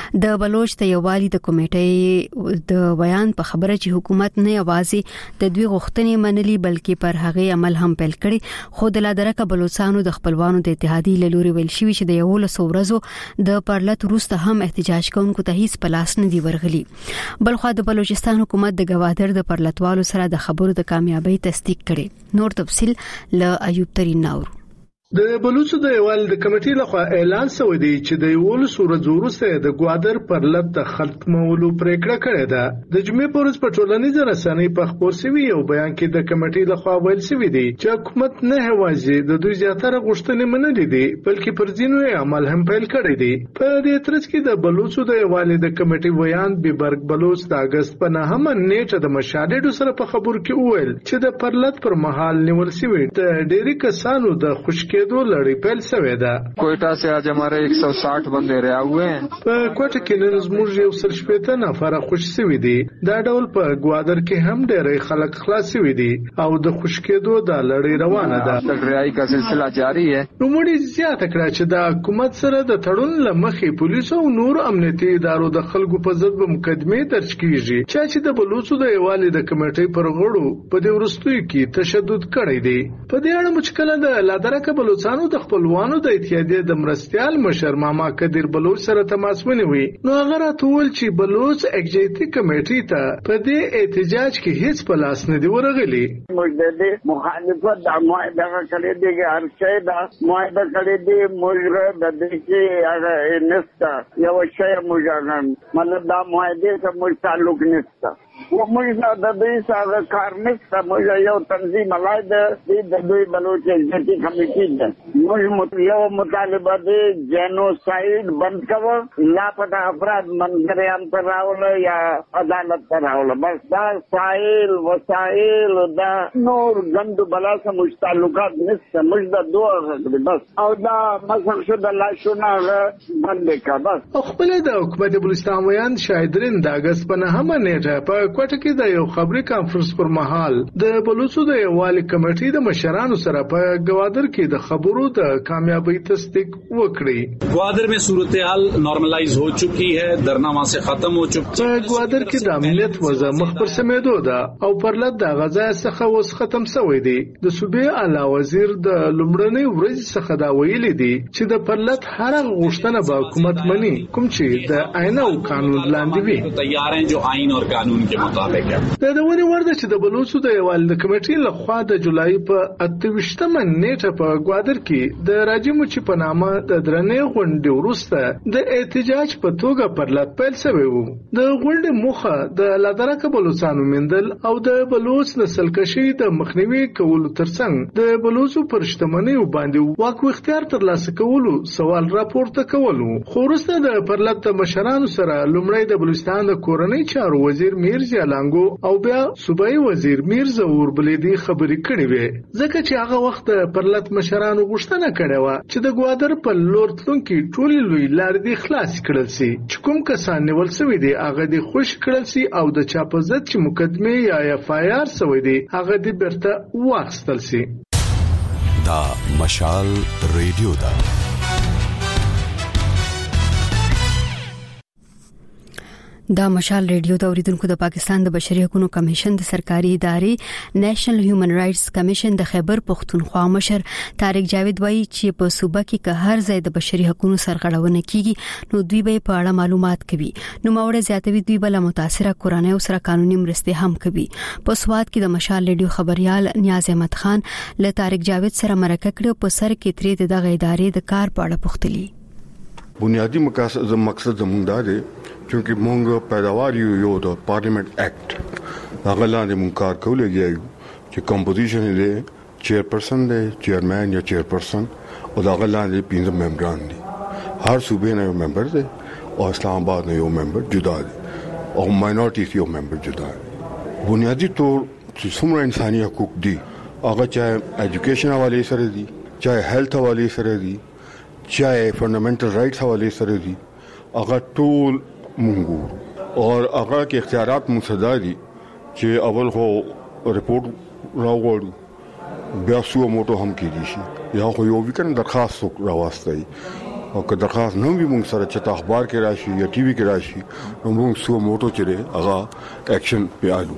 S1: د بلوچ د یووالي د کمیټې د بیان په خبره چې حکومت نه یوازې د دوی غوښتنې منلي بلکې پر هغه عمل هم پیل کړي، خو د لادرکه بلوچستانو د خپلوانو د اتحادیې له لوري ویل شوی چې د 11 ورځو د پرلط وروسته هم احتجاج کوونکو ته هیڅ پلاس نه ورغلي. بلخو د بلوچستان حکومت د گوادر د پرلطوالو سره د خبرو د کامیابی تصدیق کړي. نور تفصيل له ایوب ترين ناور.
S15: د بلوچ د یووالي د کمیټې لخوا اعلان شوی دی چې د 11 ورځو وروسته د گوادر پرلط د ختمولو پریکړه کړې ده. د جمعې په ورځ په ټولنیزو رسنیو په خبر شوی یو بیان کې د کمیټې لخوا ویل شوی دی چې حکومت نه هوازي د دوی زیاتره غوښتنې منلې دي بلکې پر ځینو عمل هم پیل کړی دی. په دې ترڅ کې د بلوچ د یووالي د کمیټې ویان بیبرګ بلوچ د اگست په 9 نیټه د مشاهدو سره په خبر کې وویل چې د پرلط پر مهال نیول شوی د ډېری کسانو د خوشکې दो लड़ी पहल सवेदा
S16: कोयटा से आज हमारे 160 बंदे रहे हुए हैं
S15: په کوټه کې نن زموږ یو سل شپته نفر خوش سوي دي. دا ډول په گوادر کې هم ډېر خلک خلاص سوي دي او د خوشکېدو د لړۍ روانه ده.
S16: تګړای کا سلسله جاری ہے.
S15: نوموړي زیاته کړه چې د حکومت سره د تړون لمخې پولیسو او نور امنیتي ادارو د خلکو په ضد به مقدمه درج کیږي چې د بلوچو د یووالي د کمیټې پر غړو په دې ورستوي کې تشدد کړی دی. په دې اړه مشکله د لادرکه بلوچستانو د خپلوانو د اتحادیې د مرستيال مشر ماما قدیر بلوچ سره تماس ونیوي. نو هغه راټول چې بلوچ اکجیتی کمیټې ته په دې احتجاج کې هیڅ پلاس نه دی ورغلي.
S17: موږ مخالفت د معاهده کړې دي هر شی دا معاهده کړې دي موږ د دې کې هغه نستا یو شی موږ مطلب دا معاهده سره موږ تعلق نستا وموږ د دې سره کار نستا. موږ یو تنظیم لای د دوی بلوچ اکجیتی کمیټې ده. موږ یو مطالبه دی جنوساید بند کول، لاپتا افراد منظریان پر راول یا عدالت پر راول. بس دا سائل وسائل دا نور گند بلا سے مجھ تعلقات نستا. مجھ دا دو غزر بس او دا مسخ شد لاشونا بند کا بس.
S15: خپل د حکومت بلوچستان ویان شاهدرین د اگست په 9 نیټه په کوټه کې د یو خبري کانفرنس پر مهال د بلوچو د یووالي کمیټې د مشرانو سره په گوادر کې د خبرو د کامیابی تصدیق وکړي.
S18: گوادر میں صورتحال نارملائز ہو چکی ہے، درنا وہاں سے ختم ہو چکی
S15: ہے. گوادر کې د امنیت وضع مخ پر سمیدو ده او پرلط د غزا څخه وس ختم شوی دی. د صوبې اعلی وزیر د لومړنۍ ورځ څخه دا ویلي دی چې د پرلط هر غوښتنه به حکومت مني کوم چې د آئین او قانون لاندې وي.
S18: تیار ہیں جو آئین اور قانون کے مطابق ہے.
S15: د دوري ورده چې د بلوچو د یووالي د کمیټې لخوا د جولای په 28 نیټه په گوادر کې د راجمو چې په نامه د درنې غونډې وروسته د احتجاج په توګه پرلط پیل شوی وو. د غونډې موخه د لادرکه بلوچستانو مندل او د بلوچ نسل کشي د مخنیوي کولو ترڅنګ د بلوچو پر شتمنۍ باندې واک اختیار ترلاسه کولو سوال راپورته کولو. خو وروسته د پرلط مشرانو سره لومړی د بلوچستان د کورنۍ چارو وزیر میرزا لانګو او بیا صوبایي وزیر میرزا اوربلیدي خبرې کړې وې ځکه چې هغه وخت پرلط مشرانو غوښتنه کړې و چې د گوادر په لور تلونکي ټولې لوی لارې دې خلاص کړل شي. چې کوم کسان نیول شوي دي هغه دې خوش کړل شي او د چا په ضد چې مقدمه یا اف آی آر شوی دی هغه دې بیرته واخیستل شي.
S19: دا مشال ریډیو ده.
S1: دا مشال ریډیو د اوریدونکو د پاکستان د بشري حقوقو کمیشن د سرکاري ادارې نېشنل هیومن رائټس کمیشن د خیبر پختونخوا مشر طارق جاوید وایي چې په صوبه کې که هر ځای د بشري حقوقو سرغړونه کیږي نو دوی به په اړه معلومات کوي. نو ماوړه زیاتوي دوی بل متاثره کورنۍ سره قانوني مرستې هم کوي. په سواد کې د مشال ریډیو خبريال نیاز احمد خان له طارق جاوید سره مرکه کړو په سر کې ترې دغه ادارې د کار په اړه پوښتلي.
S20: بنیادی مقصد زموږ دا دی چونکه مونږ پیداوار یو د پارلیمنت اکټ هغه لاندې مونږ کار کولای چې کمپوزیشن دی چیرپرسن دی چیرمن یا چیرپرسن او دا هغه لاندې 15 ممبران دي هر صوبې نه یو ممبر دی او اسلام آباد نه یو ممبر جدا دی او ماینورټیز یو ممبر جدا دی بنیادی طور چې څومره انساني حقوق دي هغه چاهے ایجوکیشن حواله سره دي چاہے هیلث حواله سره دي چاہے فنډامنټل رائټس حواله سره دي هغه ټول مونږ او هغه کې اختیارات مصدا دي چې اول خو ریپورت راوړو بیا سو موټو هم کېدی شي یا خو یو وکړ درخواست راوستي او که درخواست نه وي مونږ سره چې اخبار کې راشي یا ټي وي کې راشي نو مونږ سو موټو چره هغه اکشن پیالو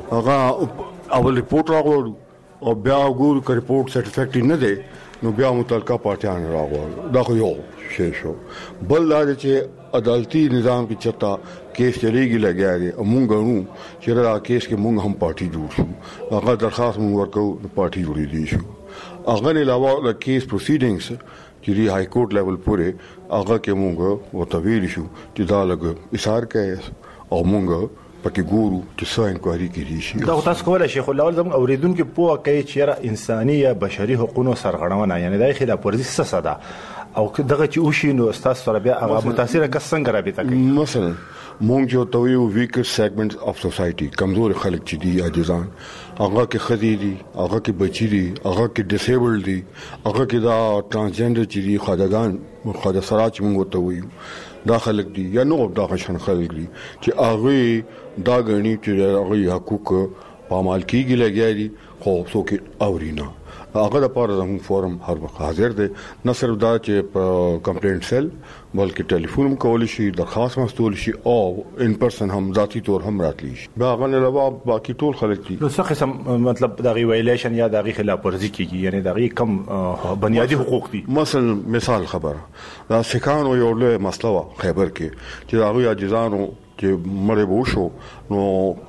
S20: هغه اول ریپورت راوړو او بیا وګورو که ریپورت سټیفیکټری نه دی نو بیا متعلقه پارټیان راوړو دا خو یو شی شو بل دا چې عدالتي نظام کې چتا کیس چلیږي لګیا دی مونږ غنو چې دا کیس کې مونږ هم پارټي جوړ شو هغه درخواست مونږ ورکو پارټي جوړې دي شو هغه نه علاوه د کیس پروسیډینګز چې دی های کورټ لیول پورې هغه کې مونږ وتویل شو چې دا لګ ایثار کوي او مونږ پکې ګورو چې څه انکوایري کیږي شي
S21: دا تاسو کولای شي خو لول زموږ اوریدونکو په کوي چې انساني یا بشري حقوقو سرغړونه یعنی د خلاف ورزي څه صدا او دغه چې وشي نو تاسو سره بیا هغه متاثر کس څنګه رابطه کوي
S20: مثلا مونږ جو ته یو ویکر سیگمنټس اف سوسايټي کمزور خلک چې دي عاجزان هغه کې خدي دي هغه کې بچي دي هغه کې ډیسیبل دي هغه کې دا ترانسجنډر چې دي خدایان خدای سره چې مونږ ته وایو دا خلک دي یا نو دا شان خلک دي چې هغه دا غني چې هغه حقوق په عمل کېږي لګیا دي خو څوک اورینا هغه د پاره زموږ فورم هر وخت حاضر دی نه صرف دا چې په کمپلینټ سیل بلکې ټلیفون کول شي درخواست مستول شي او ان پرسن هم ذاتی طور هم راتلی شي دا غن علاوه باقي ټول خلک دي
S21: نو څه قسم مطلب دا غي ویلیشن یا دا غي خلاف ورزي کیږي یعنی دا غي کم بنیادی حقوق دي
S20: مثلا مثال خبره دا سکانو یو له مسله خبر کې چې دا غي عاجزانو چې مړې وشو نو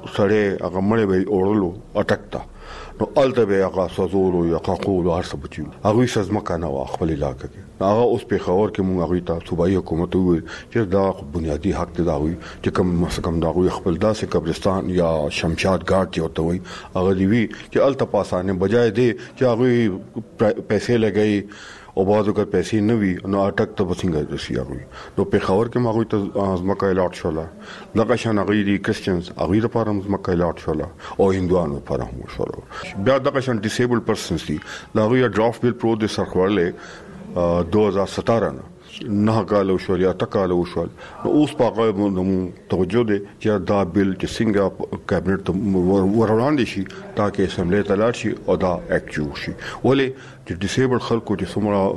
S20: سړی هغه مړې به اورلو اٹکتا نو الته به هغه سوزولو یا قاقول هر څه بچو هغه سز مکانه خپل علاقه کې هغه اوس په خبر کې مونږ هغه ته صوبایي حکومت وي چې دا بنیادی حق دی دا وي چې کوم مسکم دا وي خپل داسې قبرستان یا شمشاد ګارد چې وته وي هغه دی وی چې الته پاسانه بجای دی چې هغه پیسې لګي او بعضو که پیسې نه وي نو اٹک ته بسنګ رسي هغه نو په خبر کې هغه ته ازمکه الاټ شولا دغه شان هغه دي کرسچنز هغه لپاره ازمکه الاټ شولا او هندوانو لپاره هم شولا بیا دغه شان ډیسیبل پرسنز دي دا غویا ډرافټ بیل پرو د سرخوړلې 2017 نه کالو شو یا تکالو شو نو اوس په هغه توجه دي چې دا بیل چې څنګه کابینټ ته وروړاندې شي ترڅو اسمبلی ته لاړ شي او دا اکټ جوړ شي ولې چې ډیسیبل خلکو چې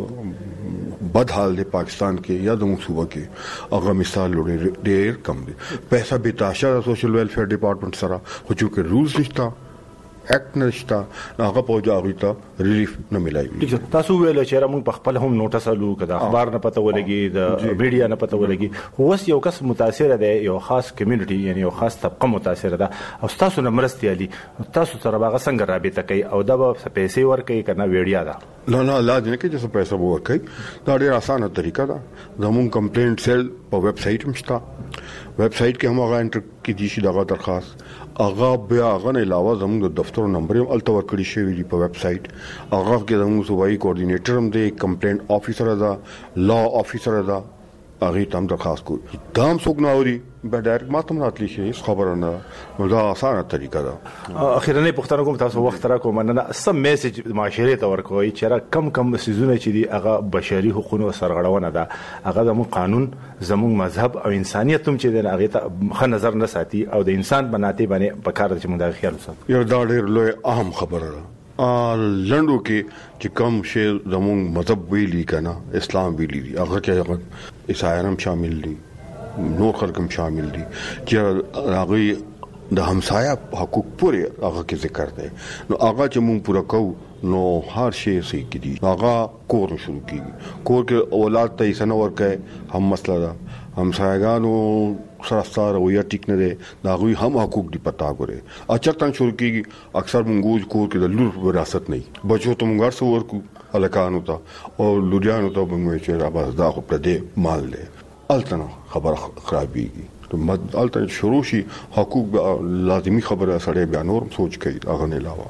S20: څومره بد حال دی پاکستان کې یا د صوبه کې هغه مثال ډېر کم دي پیسې به تاشا سوشل ویلفیر ډپارټمنټ سره خو چې رولز نشته اکټ نشته هغه په جاغی ته ریلیف نه ملایي
S21: تاسو ویل چې موږ په خپل هم نوټس الو کدا اخبار نه پته ولګي د میډیا نه پته ولګي هوس یو کس متاثر دی یو خاص کمیونټي یعنی یو خاص طبقه متاثر ده او تاسو نه مرستي علي تاسو سره هغه څنګه رابطه کوي او د پیسې ورکوي کنه ویډیا ده
S20: نه لاج نه کې چې پیسې ورکوي دا ډیره اسانه طریقه ده زموږ کمپلینټ سیل په ویب سټ مشته ویب سټ کې هم هغه انټر کې دي شي دغه درخواست هغه بیا هغه نه علاوه زموږ د دفتر نمبر هم الته ورکړی شوی دی په ویب سټ هغه کې زموږ صوبایي کوارډینیټر هم دی کمپلینټ افیسر ده لا افیسر ده هغه تم درخواست کوي دام څوک نه اوري به ډایرکټ ماته راتلی شي خبره نه نو دا اسانه طریقه ده
S21: اخیرا پښتنه کوم تاسو وخت را کوم نه سم میسج معاشره ته ورکوي چې کم سيزونه چې دي هغه بشري حقوقو سرغړونه ده هغه د قانون زموږ مذهب او انسانيت هم چې هغه ته خ نظر نه ساتي او د انسان بناته باندې په کار چې موږ دا خیال وساتو
S20: یو دا ډېر لوی اهم خبره ده لندو کې چې کوم شی زموږ مذهب ویلي کنه اسلام ویلي دي هغه کې عیسایان شامل دي نور خلک هم شامل دي چې هغه د همسایه حقوق پورې هغه کې ذکر دی نو هغه چې مونږ پوره کوو نو هر شی سي کې دي هغه کور شروع کیږي کور کې اولاد ته یې سنور کوي هم مسله ده همسایګانو سره سره ویا ټیک نه دی دا غوي هم حقوق دی پتا غره اچتن شروع کیږي اکثر مونږ کور کې د لور وراثت نه بچو ته مونږ سره ورکو الکانو ته او لوریانو ته مونږ چې را باز دا خو پر دې مال دی التنه خبر خرابيږي الته شروع شي حقوق لازمي خبره سره بیا نور سوچ کوي هغه نه علاوه.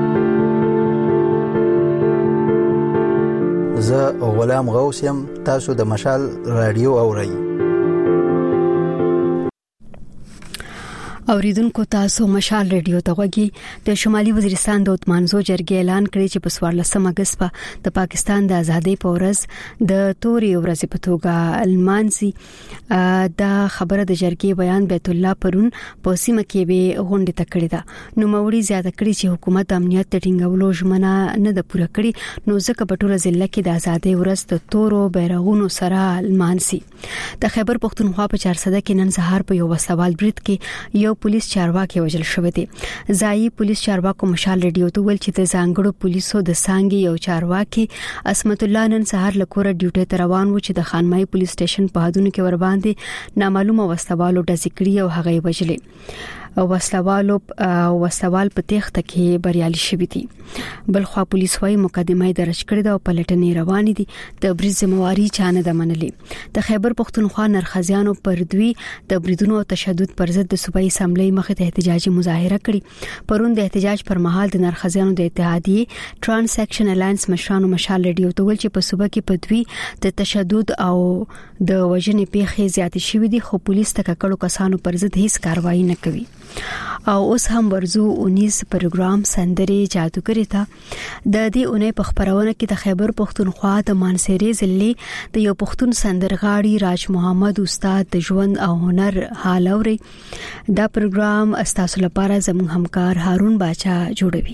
S2: زه غلام غوث یم، تاسو د مشال رادیو اورئ.
S1: اوریدونکو تاسو مشال ریډیو ته غوږی. د شمالي وزیرستان د اتمانزو جرګې اعلان کړی چې په 14 اگست په پاکستان د ازادۍ په ورځ د تورې ورځې په توګه المانسي. دا خبره د جرګې بیان بیت الله پرون په سیمه کې به غونډه تکړه ده. نو موري زیاته کړی چې حکومت امنیت ټینګولو ژمنه نه ده پوره کړې، نو ځکه په ټوله ضلع کې د ازادۍ ورځ د تورو بیرغونو سره المانسي. د خیبر پختونخوا په 400 کې نن سهار په یو وسوال برید کې یو پولیس چارواکي وژل شوی دی. ځایي پولیس چارواکو مشال ریډیو ته ویل چې د ځانګړو پولیسو د سانګي یو چارواکي اسمت الله نن سهار لکوره ډیوټي ته روان و چې د خانمای پولیس سټیشن په حدودو کې ور باندې نامعلومه وسوالو ډزې کړې او هغه یې وژلې. وسوال په تخته کې بریالي شوی دي. بلخوا پولیس وايي مقدمه درج کړې ده او پلټنې روانې دي. د بریز ذمہواری چانه د منلې. د خیبر پختونخوا نرخزیانو پر دوی د بریدونو او تشدد پر ضد د صوبایي اسمبلی مخې ته احتجاجي مظاهره کړې. پرون د احتجاج پر مهال د نرخزیانو د اتحادیه ټرانس ایکشن الاینس مشرانو مشال ریډیو ته ویل چې په صوبه کې په دوی د تشدد او د وژنې پیښې زیاتې شوې دي، خو پولیس د ککړو کسانو پر ضد هیڅ کاروایی نه کوي. او اوس هم ورزو 19 پروګرام سندرې جادوګری ته. د دې اونۍ په خبرونه کې د خیبر پختونخوا د مانسيري ضلع د یو پښتون سندرغاړي راج محمد استاد د ژوند او هنر حال اوري. دا پروګرام استاسو لپاره زموږ همکار هارون باچا جوړوي.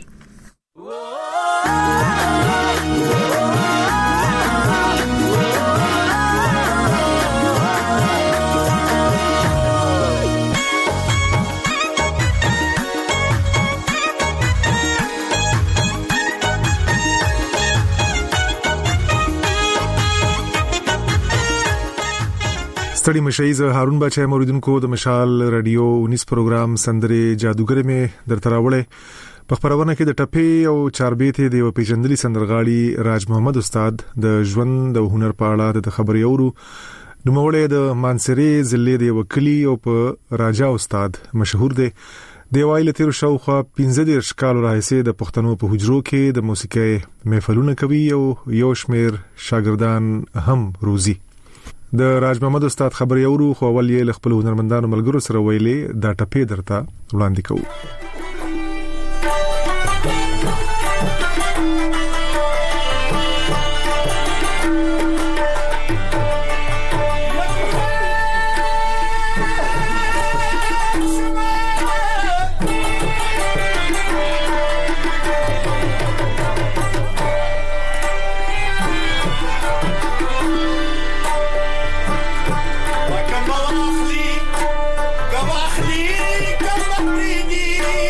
S22: ستړي مشایز هارون باچا موریدونکو د مشال رادیو 19 پروګرام سندرې جادوګر مې درته راوړې. په خبرونه کې د ټپې او چاربېته د یو پیژندلي سندرغاړي راج محمد استاد د ژوند او هنر په اړه د خبري اورو. نوموړی د مانسيري ضلع د وکلی او په راجا استاد مشهور دی. د وایل تیر شاوخوا 15 کال راهیسې د پښتنو په حجرو کې د موسیقي محفلونه کوي او یو شمیر شاګردان هم روزي. د راج محمد استاد خبري اورو خو اول یې خپل هنرمندانو ملګرو سره ویلې دا ټپې درته وړاندې کوو.
S23: Come on,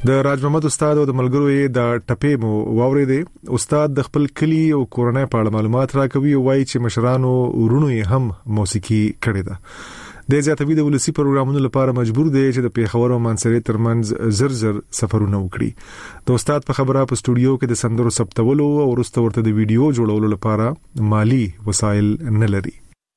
S22: د راج محمد استاد او د ملګرو د ټپې مو واورېدې. استاد د خپل کلی او کورنۍ په اړه معلومات راکوي او وایي چې مشرانو ورونو یې هم موسیقي کړې ده. د زیاتوي د ولسی پروګرامونو لپاره مجبور دی چې د پیښور او منصوري ترمنځ زر سفرونه وکړي. د استاد په خبره په سټوډیو کې د سندرو ثبتولو او ورسته ورته د ویډیو جوړولو لپاره مالی وسایل نه لري.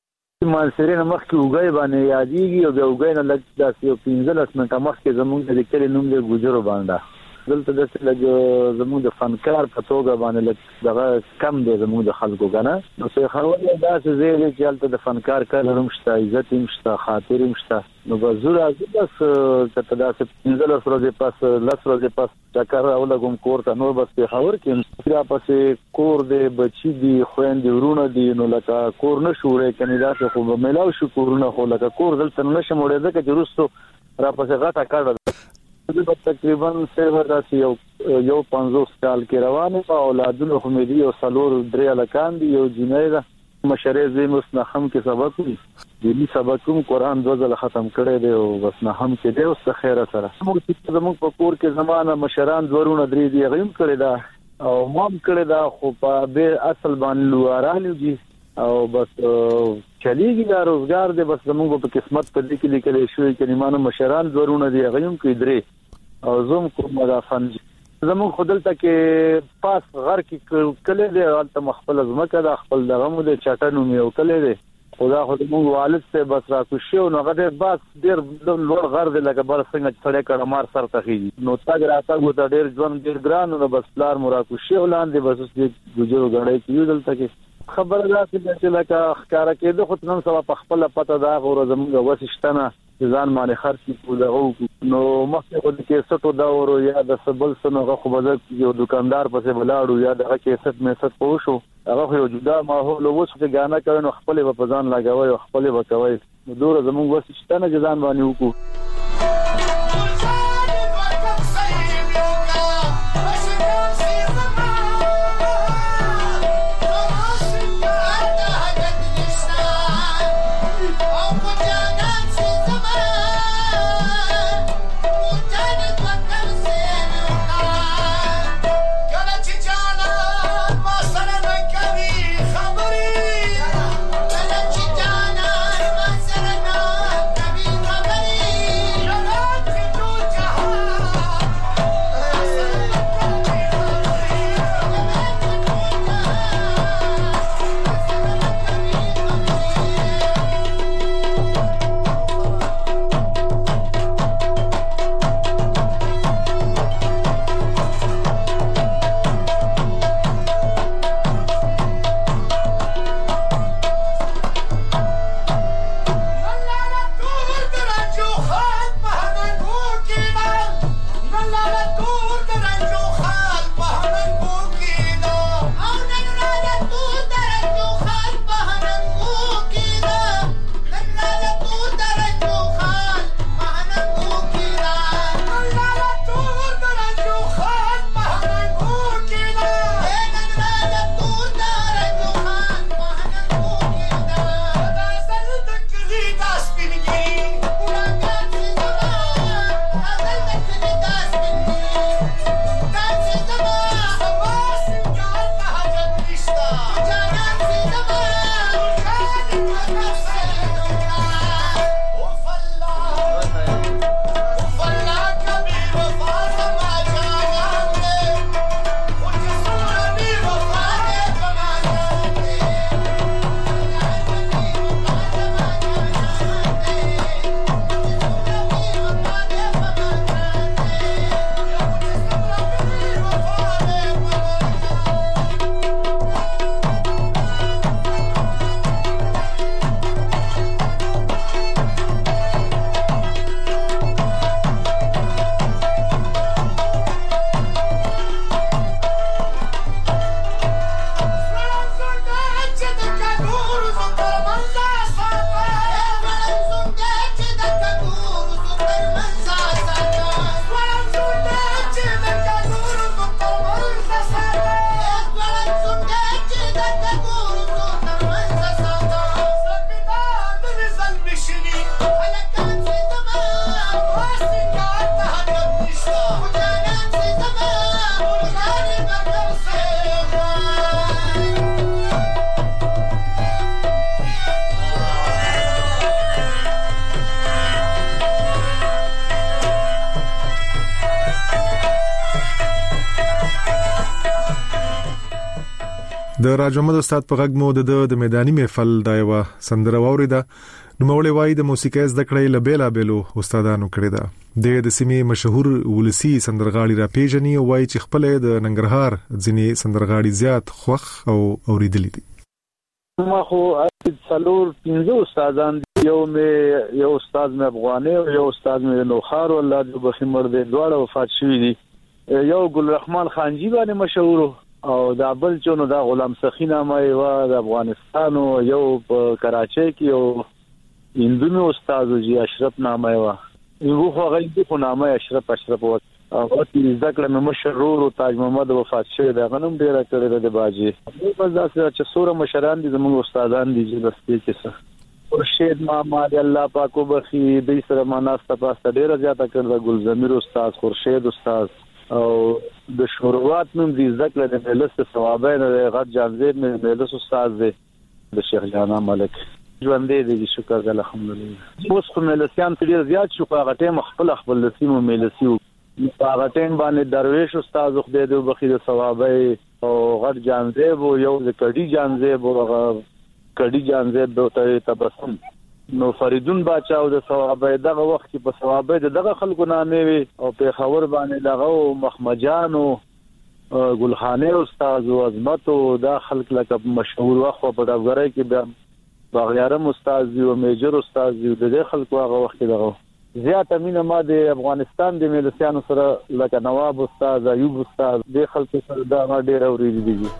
S5: منصوري نه مخکې وګای باندې یادېږي او بیا وګای نه لږ داسې 15 منټه مخکې زموږ د کلی نوم دی ګوجرو باندې. دلته د لږ زموږ د فنکار په توګه باندې لږ دغه کم دی زموږ د خلکو کنه. نو څه خبره داسې زیاده چې هلته د فنکار کار هم شته، عزت هم شته، خاطر هم شته. نو بزور از بس کته داسې 15 ورځې پس 10 ورځې پس چکر او لګم کور ته نو بس په خبر کې بیا پسې کور دی، بچی دی، خويندې ورونه دی. نو لکه کور نشورې کني داسې خو ملاو شو کورونه خو لکه کور دلته نشم وړې ځکه چې روستو را پسې غټه کړه د تقریبا سیور داسې یو 50 سال کې روانه او اولادونو خمیدي او سلور درې لکان دي. یو جنۍ ده مشرې زې مسنحم کې سبق وي دې سبق کوم قرآن 2 ځله ختم کړی دی او بس نحم کې دی او څه خیره سره موږ په کور کې زمانه مشران ورونه درې دی غیم کړی دا او مام کړی دا خو په به اصل باندې لوارانو دي او بس چلیږي دا روزګار دی. بس زموږ په قسمت په دې کې لیکل شوی چې نیمانه مشران ورونه دی غیم کې درې او زوم کوم دا فن زمون خدلته کې پاس غر کې کله دی البته مخبل زمکه دا خپل دغه مو د چټنو میو کله دی خدا خو موږ والد ته بس را کوشي او هغه ډېر باس ډېر لوړ غر دی لکه بل څنګه چې کړه مار سر تخیږي. نو تاګ راته غو ډېر ځوان ډېر ګران نو بس پلار مو را کوشي ولاندې بس دې ګجرو غړې کې دلته کې خبره ده چې لکه ښکارا کېده خو نن سبا په خپل پته دا غوړه زموږ وسشتنه ځان باندې خرڅ کړو. نو مخکې خو د کیسټو دا ورو یا د سبل سنغه خو بل یو دکاندار پسې بلاړو یا د کیسټ میسټ پوښو هغه یو جدا ماحول وو چې غانا کوي نو خپل په ځان لګوي او خپل وکوي. نو دور زموږ وسشتنه ځان باندې وکړو.
S22: د راج محمد استاد په غږ مو د میداني محفل دا یو سندره واوریده. نو مولوی وای د موسیقي زده کړې لبیلا بیلو استادانو کړی دا. د سیمې مشهور ولسی سندرغاړي را پیژني او وای چې خپل د ننګرهار ځینې سندرغاړي زیات خوخ او اوریدلی دي.
S5: ما خو څلور 15 استادان یو استاد مې افغاني او یو استاد مې نوخار الله دې بخمر دې دواړه وفات شوي دي. یو ګل رحمان خانجی باندې مشهور او دا بل چونو دا غلام سخی نامه و د افغانستان او یو په کراچۍ کې یو هندونو استاد جی اشرف نامه و یو خو غږی خو نامه اشرف و او چې ذکر مې مشرور او تاج محمد وفات شوی دا غنوم ډیره کړی د باجی په ځکه چې سوره مشران دي زموږ استادان دي چې بس کې څه خورشید ماما دی الله پاک وبخي د سره مناسته پاسته ډیره زیاته کړل ګل زمیر استاد خورشید استاد او د شروعات نوم دي ذکر د مجلس ثوابین غټ جانزید مجلس استاد دی د شیخ جانا ملک ژوندې دي شکر الحمدلله. اوس خو ملسیان ډیر زیات شو په غټه خپل لسیمو ملسیو په غټین باندې درویش استاد خو دې وبخي د ثوابای او غټ جانزیب او یو د کډی جانزیب او کډی جانزیب د تبسم نو فریدون باچاو د ثوابای دغه وخت کې په ثوابای دغه خلکو نامې وي او په خبر باندې دغه محمجان او ګلخانه استاد او عظمت او دا خلک لکه مشهور واخو په دغړی کې باغیارم استاد او میجر استاد د خلکو هغه وخت دغه زیات امینه ما د افغانستان د ملسیانو سره لکه نواب استاد ایوب استاد د خلکو سره دا ما ډیر اوریدي دي.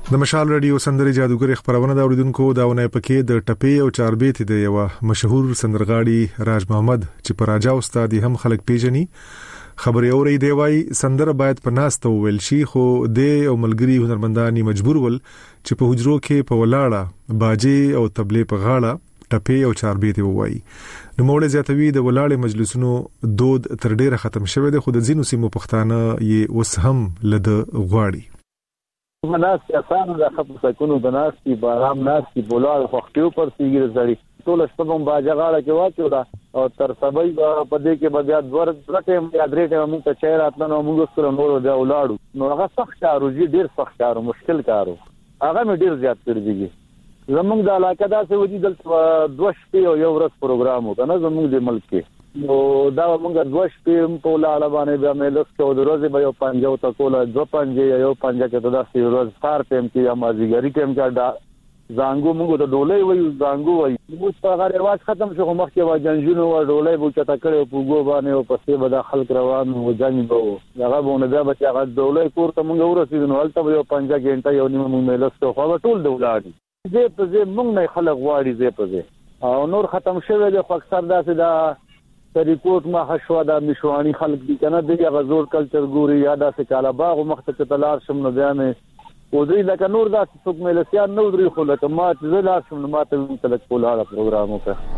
S22: د مشال رادیو سندري جادوګر خبرونه دا اوریدونکو داونه پکې د ټپې او چاربېت د یو مشهور سندرغاړي راج محمد چې پر راجا استاد هم خلک پیژني خبري اوري دی وای سندره باید په ناس ته ویل شي خو د او ملګری هنرمنداني مجبور ول چې په حجرو کې په ولاړه باجي او تبلې په غاړه ټپې او چاربېت وای نو موږ زیاتوي د ولاړې مجلسونو دود تر ډیره ختم شوه د خود ځینو سیمو پښتانه یې اوس هم لد غواړي
S5: مناس آسان د خپل سکونو د ناس کی بارام ناس کی بولار وختیو پر سیګر زړی ټول شپږم باجغاړه کې واچو دا او تر سبای په دې کې بیا دور درته یا درته موږ ته چیر اتنه موږ سره نور د اولادو نو هغه سخت کارو ډیر سخت کارو مشکل کارو هغه مې ډیر زیات کړی دی زمونږ د علاقه دا څه وځي د دوه شپې او یو ورځ پروګرام وکړه زمونږ د ملک کې نو دا موږ دوه شپې په لاړه باندې بیا مې لږ څو ورځې به یو پنځه او تکوله دوه پنځه یو پنځه کې دا څه ورځ کار ټیم کې یا مازیګری ټیم کې دا زانګو موږ د ډولۍ وایو زانګو وایو موږ په هغه رواج ختم شو مخکې وا جنجونو وا ډولۍ بو چتا کړو په ګو باندې او پسې به د خلک روان و جنګ وو هغه بونه بیا به هغه ډولۍ کور ته موږ ورسېدو هلته یو 5 غنټه یو نیمه موږ ملسته خو ټول دولادي زه په زه موږ نه خلک غواړي زه په زه او نور ختم شوه د خو اکثر داسې دا ریپورت ما خشوا دا مشوانی خلک دي کنه د غزور کلچر ګوري یا داسې کاله باغ مخته تلار شم نو بیان ودري لکه نور داسې څوک ملسیان نو دري خو لکه ما چې لار شم نو ما ته تلک کول هغه پروګرام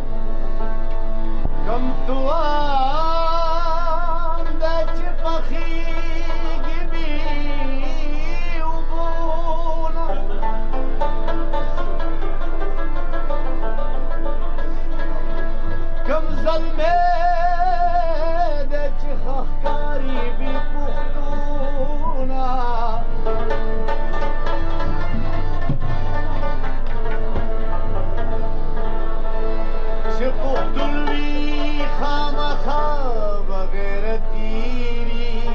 S5: وکړ کم تو د چپخي ظلمه د چخخکاری بی پختونا چه پختلوی خامخا بغیر تیری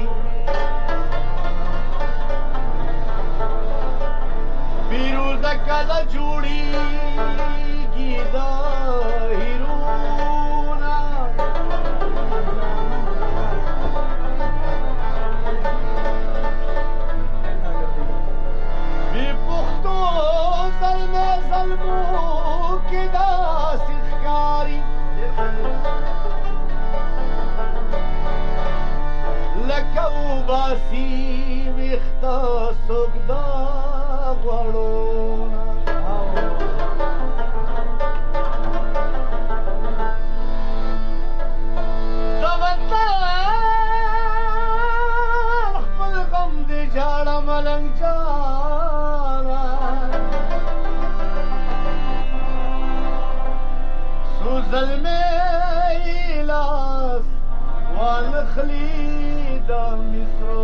S5: بیروز کلا جوڑی گیدا ہیرو باسی ویختا سوگدا غړونا دا وطن خپل غم دې جاړه ملنګ جانا سو ظلمه لاس والخلی دا مصرو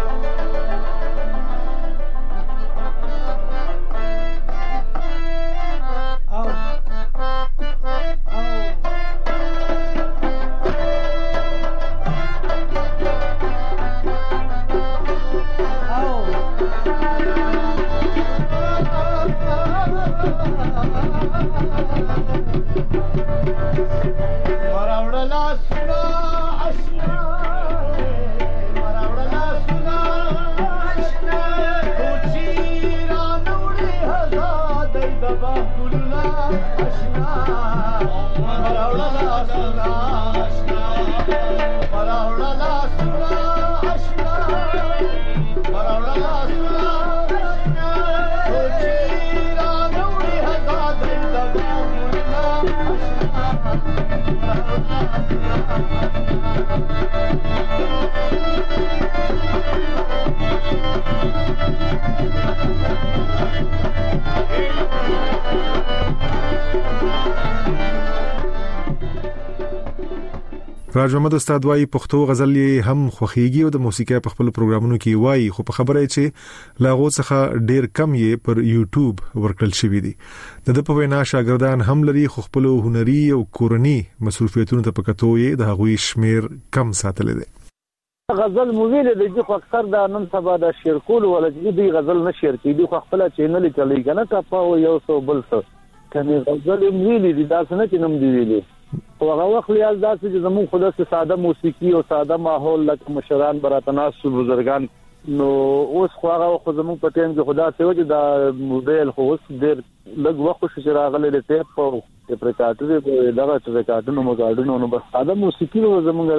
S22: راج محمد استاد وايي پښتو غزل هم خوخيږي او د موسیقي په خپل پروګرامونو کې وايي خو په خبره چې لاغو څخه ډیر کم یې پر یوټیوب ورکړل شوی دی د په وینا شاګردان هم لري خو خپل هنري او کورني مصروفیتونو ته پکتوې د هغوی شمیر کم ساتل دي
S5: غزل مویل د خو اکثر د نن سبا د شیر کول ولې دی غزل نشیر کیدی خو خپل چینل چلی کنه کا یو سو بل څه کني غزل مویل دي تاسو نه کینم دی ویلي او هغه وخت لیاز داسې چې زموږ خود سره ساده موسیقي او ساده ماحول لکه مشران براتناس بزرگان نو اوس خو هغه خو زموږ په ټیم کې خدا ته وځي دا موبایل خو اوس ډېر لږ وخت چې راغلی د ټیپ او د پریکاټر دغه پریکاټونو مګاډونو نو بس ساده موسیقي زموږ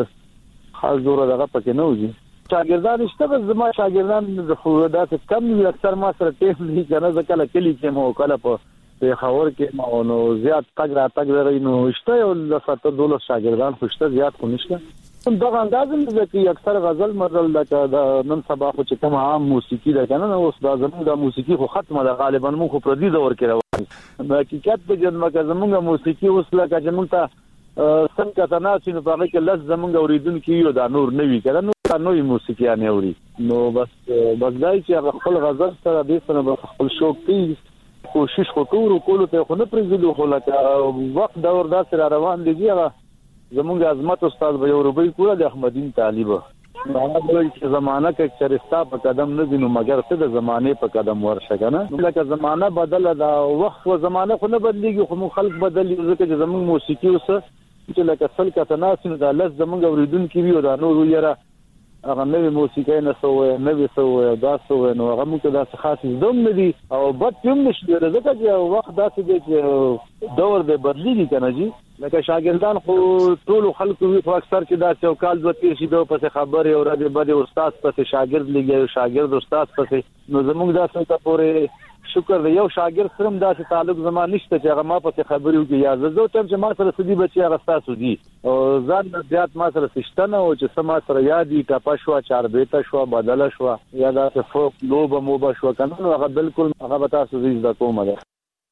S5: داسې خاص زور دغه پکې نه وځي شاګردان شته بس زما شاګردان خو داسې کم وي اکثر ما سره ټیپ نه کنه ځکه کله کلی کې مو کله په خبر کې نو زیات تګ را تګ لري نو شته یو لسته 12 شاګردان خوشته زیات خو نشته دغه اندازم چې اکثر غزل مزل د نن سبا خو چې کوم عام موسیقي ده کنه نو اوس دا زموږ د موسیقي خو ختمه ده غالبا مونږ خو پر دې دور کې روان یو حقیقت په جنمه کې زموږ موسیقي اوس لکه چې مونږ ته څنګه تناسب په هغه کې لږ زموږ اوریدونکو یو دا نور نوي کړه نو نوې موسیقي نه اوري نو بس دای چې خپل غزل سره دې سره خپل شوق کوي کوشش وکړو کولو ته خو نه پرېږدو خو لکه وخت دور داسې روان دی هغه زمونږ عظمت استاد به یو روبي کوله د احمدین طالب هغه وایي چې زمانہ کې چرستا په قدم نه دینو مګر څه د زمانه په قدم ورشه کنه لکه زمانہ بدله دا وخت او زمانہ خو نه بدليږي خو خلک بدلي ځکه چې زمونږ موسیقي اوس چې لکه سل کته ناس نه د لږ زمونږ اوریدونکو وي او دا نور یره هغه نوې موسیقي نه سوې نوې سوې دا سوې نو هغه موږ د خاص زوم نه دي او بد هم نشي ځکه چې وخت داسې دی چې دور به بدليږي کنه جی لکه شاګردان خو ټول خلکو وي خو اکثر چې دا چوکال دوه تیر شي د پس خبره او را دي بده استاد پس شاګرد لګي شاګرد استاد پس نو زموږ دا څه ته پورې شکر دی یو شاګرد سره داسې تعلق زما نشته چې هغه ما پس خبرې وکړي یا زه ته چې ما سره سدي بچي هغه تاسو دي او ځان زیات ما سره سشتنه او چې سما سره یادي ټاپا شو چار بیت شو بدل شو یا دا فوق لوب موبا شو کنه هغه بالکل هغه تاسو زیات کومه ده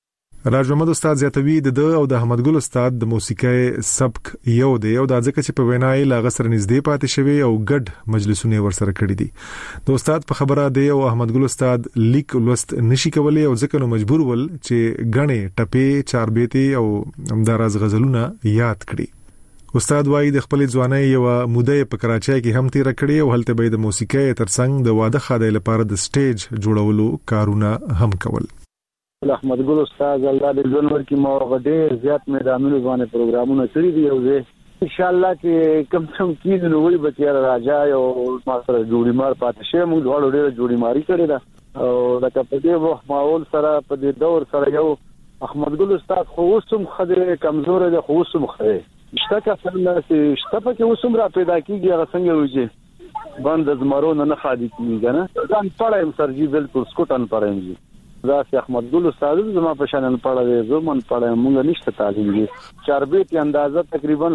S22: راج محمد استاد زیاتوی د او د احمد ګل استاد د موسیقي سبک یو دی او د ځکه چې په وینای لا غسر نږدې پاتې شوی او ګډ مجلسونه ورسره کړی دي د استاد په خبره دی او احمد ګل استاد لیک لوست نشي کولای او ځکه نو مجبور ول چې غنې ټپې چار بیتي او همداراز غزلونه یاد کړي استاد وايي د خپل ځواني یو موده په کراچۍ کې هم تیر کړی او هلته به د موسیقي ترڅنګ د واده خاده لپاره د سټیج جوړولو کارونه هم کول
S5: احمد ګل استاد الله دې ژوند ورکړي مو غډې زیات میدانونو باندې پروګرامونه کړی دي او زه ان شاء الله چې کوم څوم کېږي نو وي بچیار راځي او ما سره جوړی مار پاتې شه موږ ډېر ډېر جوړی ماری کړی دا او لکه په دې وخت ماحول سره په دې دور سره یو احمد ګل استاد خو اوسم خدای کمزور دی خو اوسم خدای شته کله چې شته په کې اوسم را پیدا کیږي هغه څنګه وځي باندې زمرو نه خادي کیږي نه ځان پړایم سرجی بالکل سکوټن پړایم دا چې احمد ګل استاد زما په شانل پړاوي زمون پړایم مونږ نشته تعلیم دي چاربيت اندازه تقریبا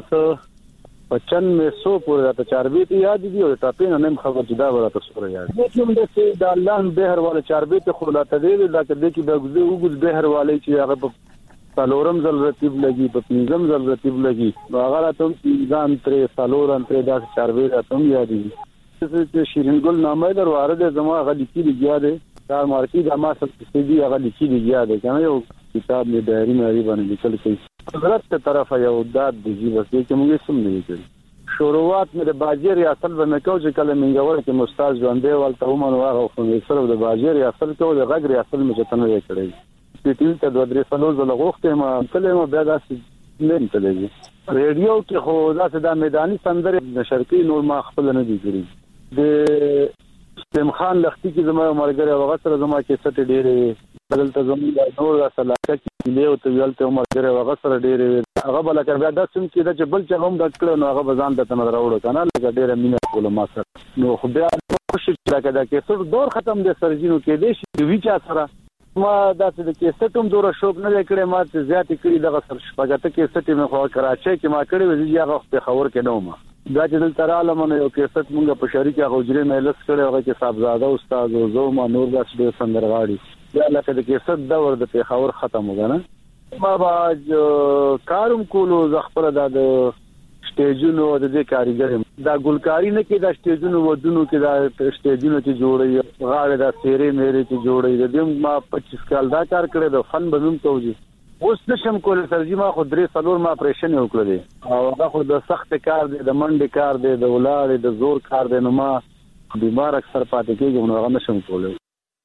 S5: 9500 پورې د چاربيت یاد دي او ټاپین نیم خبر جدا ورته سره یاد دي کوم چې د الله بهر والا چاربيت خلاته دي لکه د کې د وګز بهر والي چې هغه په سالورم زل رتیب لګي په پنځم زل رتیب لګي هغه ته ځان تر سالورم تر د چاربيت اتم یاد دي چې شیرین ګل نامه در وارد زما غلي کې یاد دي دا مارکی د ما سره سړي هغه لیکي دی یاد کنه یو کتاب می ډایری مې باندې لیکل کړي حضرت ته طرفه یو داد دی بس چې موږ سم نه کړی شروعات مې د باجر اصل به مکو چې کله منګور کې مستاز ژوندې ولته ومن واغه خو صرف د باجر اصل کو د غږ اصل مې ته نه کړی سټیل ته دوه درې سلو زله غوښته ما کله ما بیا داسې نه تللی ریډیو کې خو داسې د میداني سندره نشرکی نور ما خپل نه دی کړی د سلیم خان لختي کې زما مرګره وغه سره زما کې ست ډېرې بدلته زما نور سلاکه کې له او ته ویلته مرګره وغه سره ډېرې هغه بل کړ بیا د سم کې د جبل چې هم د کړو نو هغه بزان د تنه راوړو کنه لکه ډېره مینه کول ما سره نو خو بیا کوشش راکړه دا کې څو دور ختم دي سرجینو کې دي چې ویچا سره ما داسې د کې ستوم دوره شوق نه کړې ما ته زیات کړی دغه سر شپږته کې ستې مې خو کراچۍ کې ما کړې وځي هغه په خبر کې نو ما دا چې دل تراله مونږ یو کیسټ مونږ په شریکه غوجره مې لس کړو هغه کې صاحبزاده استاد او زو ما نور داس ډېر سندرغاړي دا لکه د کیسټ دور د پیښور ختم وګنه ما باج کاروم کولو زخپره د سټیجونو د دې کاریګر دا ګلکاری نه کې دا سټیجونو ودونو کې دا سټیجونو چې جوړي غاړه دا سیرې مېرې چې جوړي د دې ما 25 کال دا کار کړی د فن بنوم توجي اوس نشم کول سرجی ما خو درې سلور ما اپریشن وکړل او دا خو د سخت کار دی د منډي کار دی د ولادت د زور کار دی نو ما بیمار اکثر پاتې کېږم نو هغه نشم کولای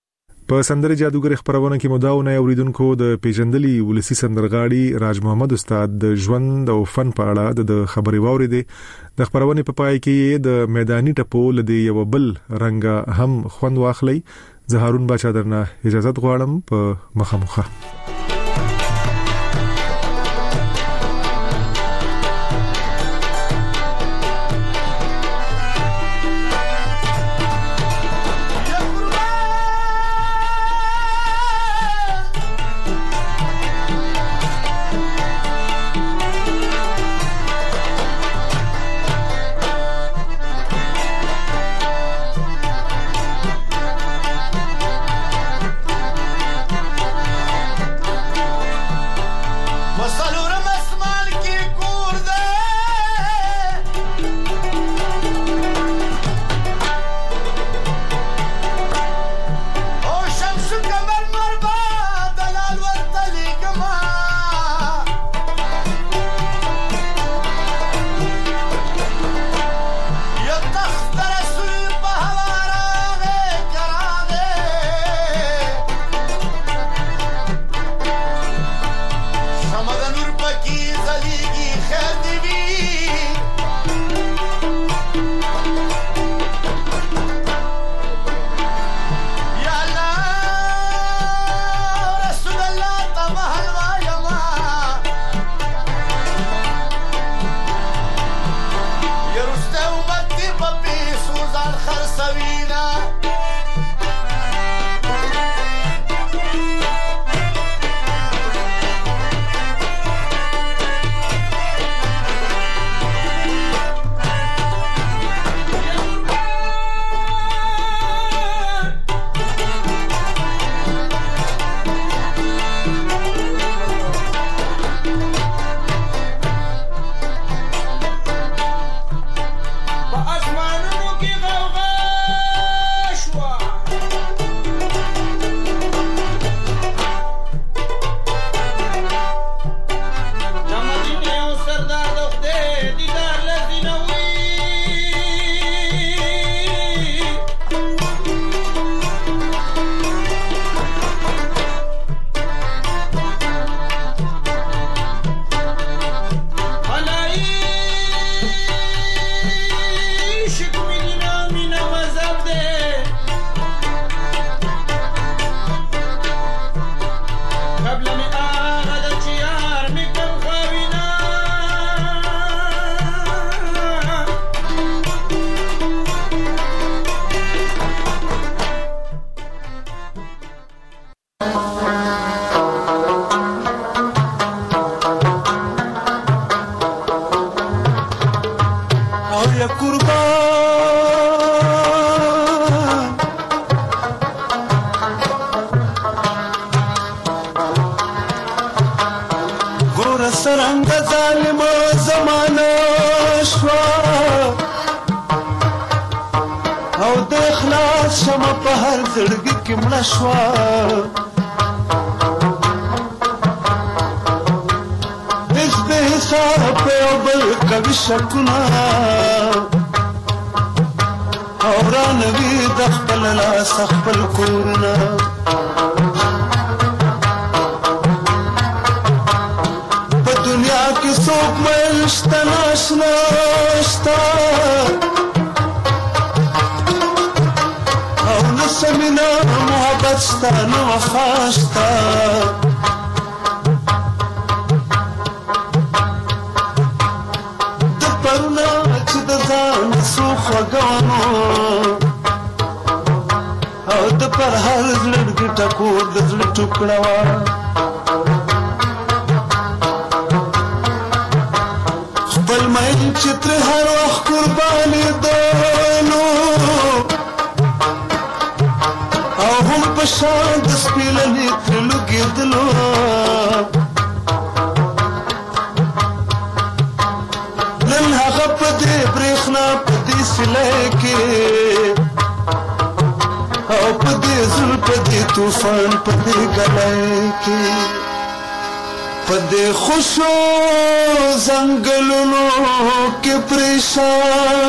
S22: په سندره جادوګر خبرونه کې مداونه اوریدونکو د پیژندلي ولسی سندرغاړي راج محمد استاد د ژوند او فن په اړه د خبري واوریده. د خبرونه په پای کې د میداني ټپو لدی یو بل رنګ هم خوند واخلي. زه هارون بچا درنه اجازه غواړم په مخه.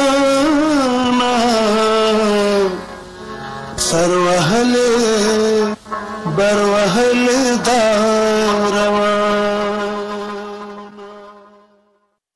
S4: سروهله ور وهل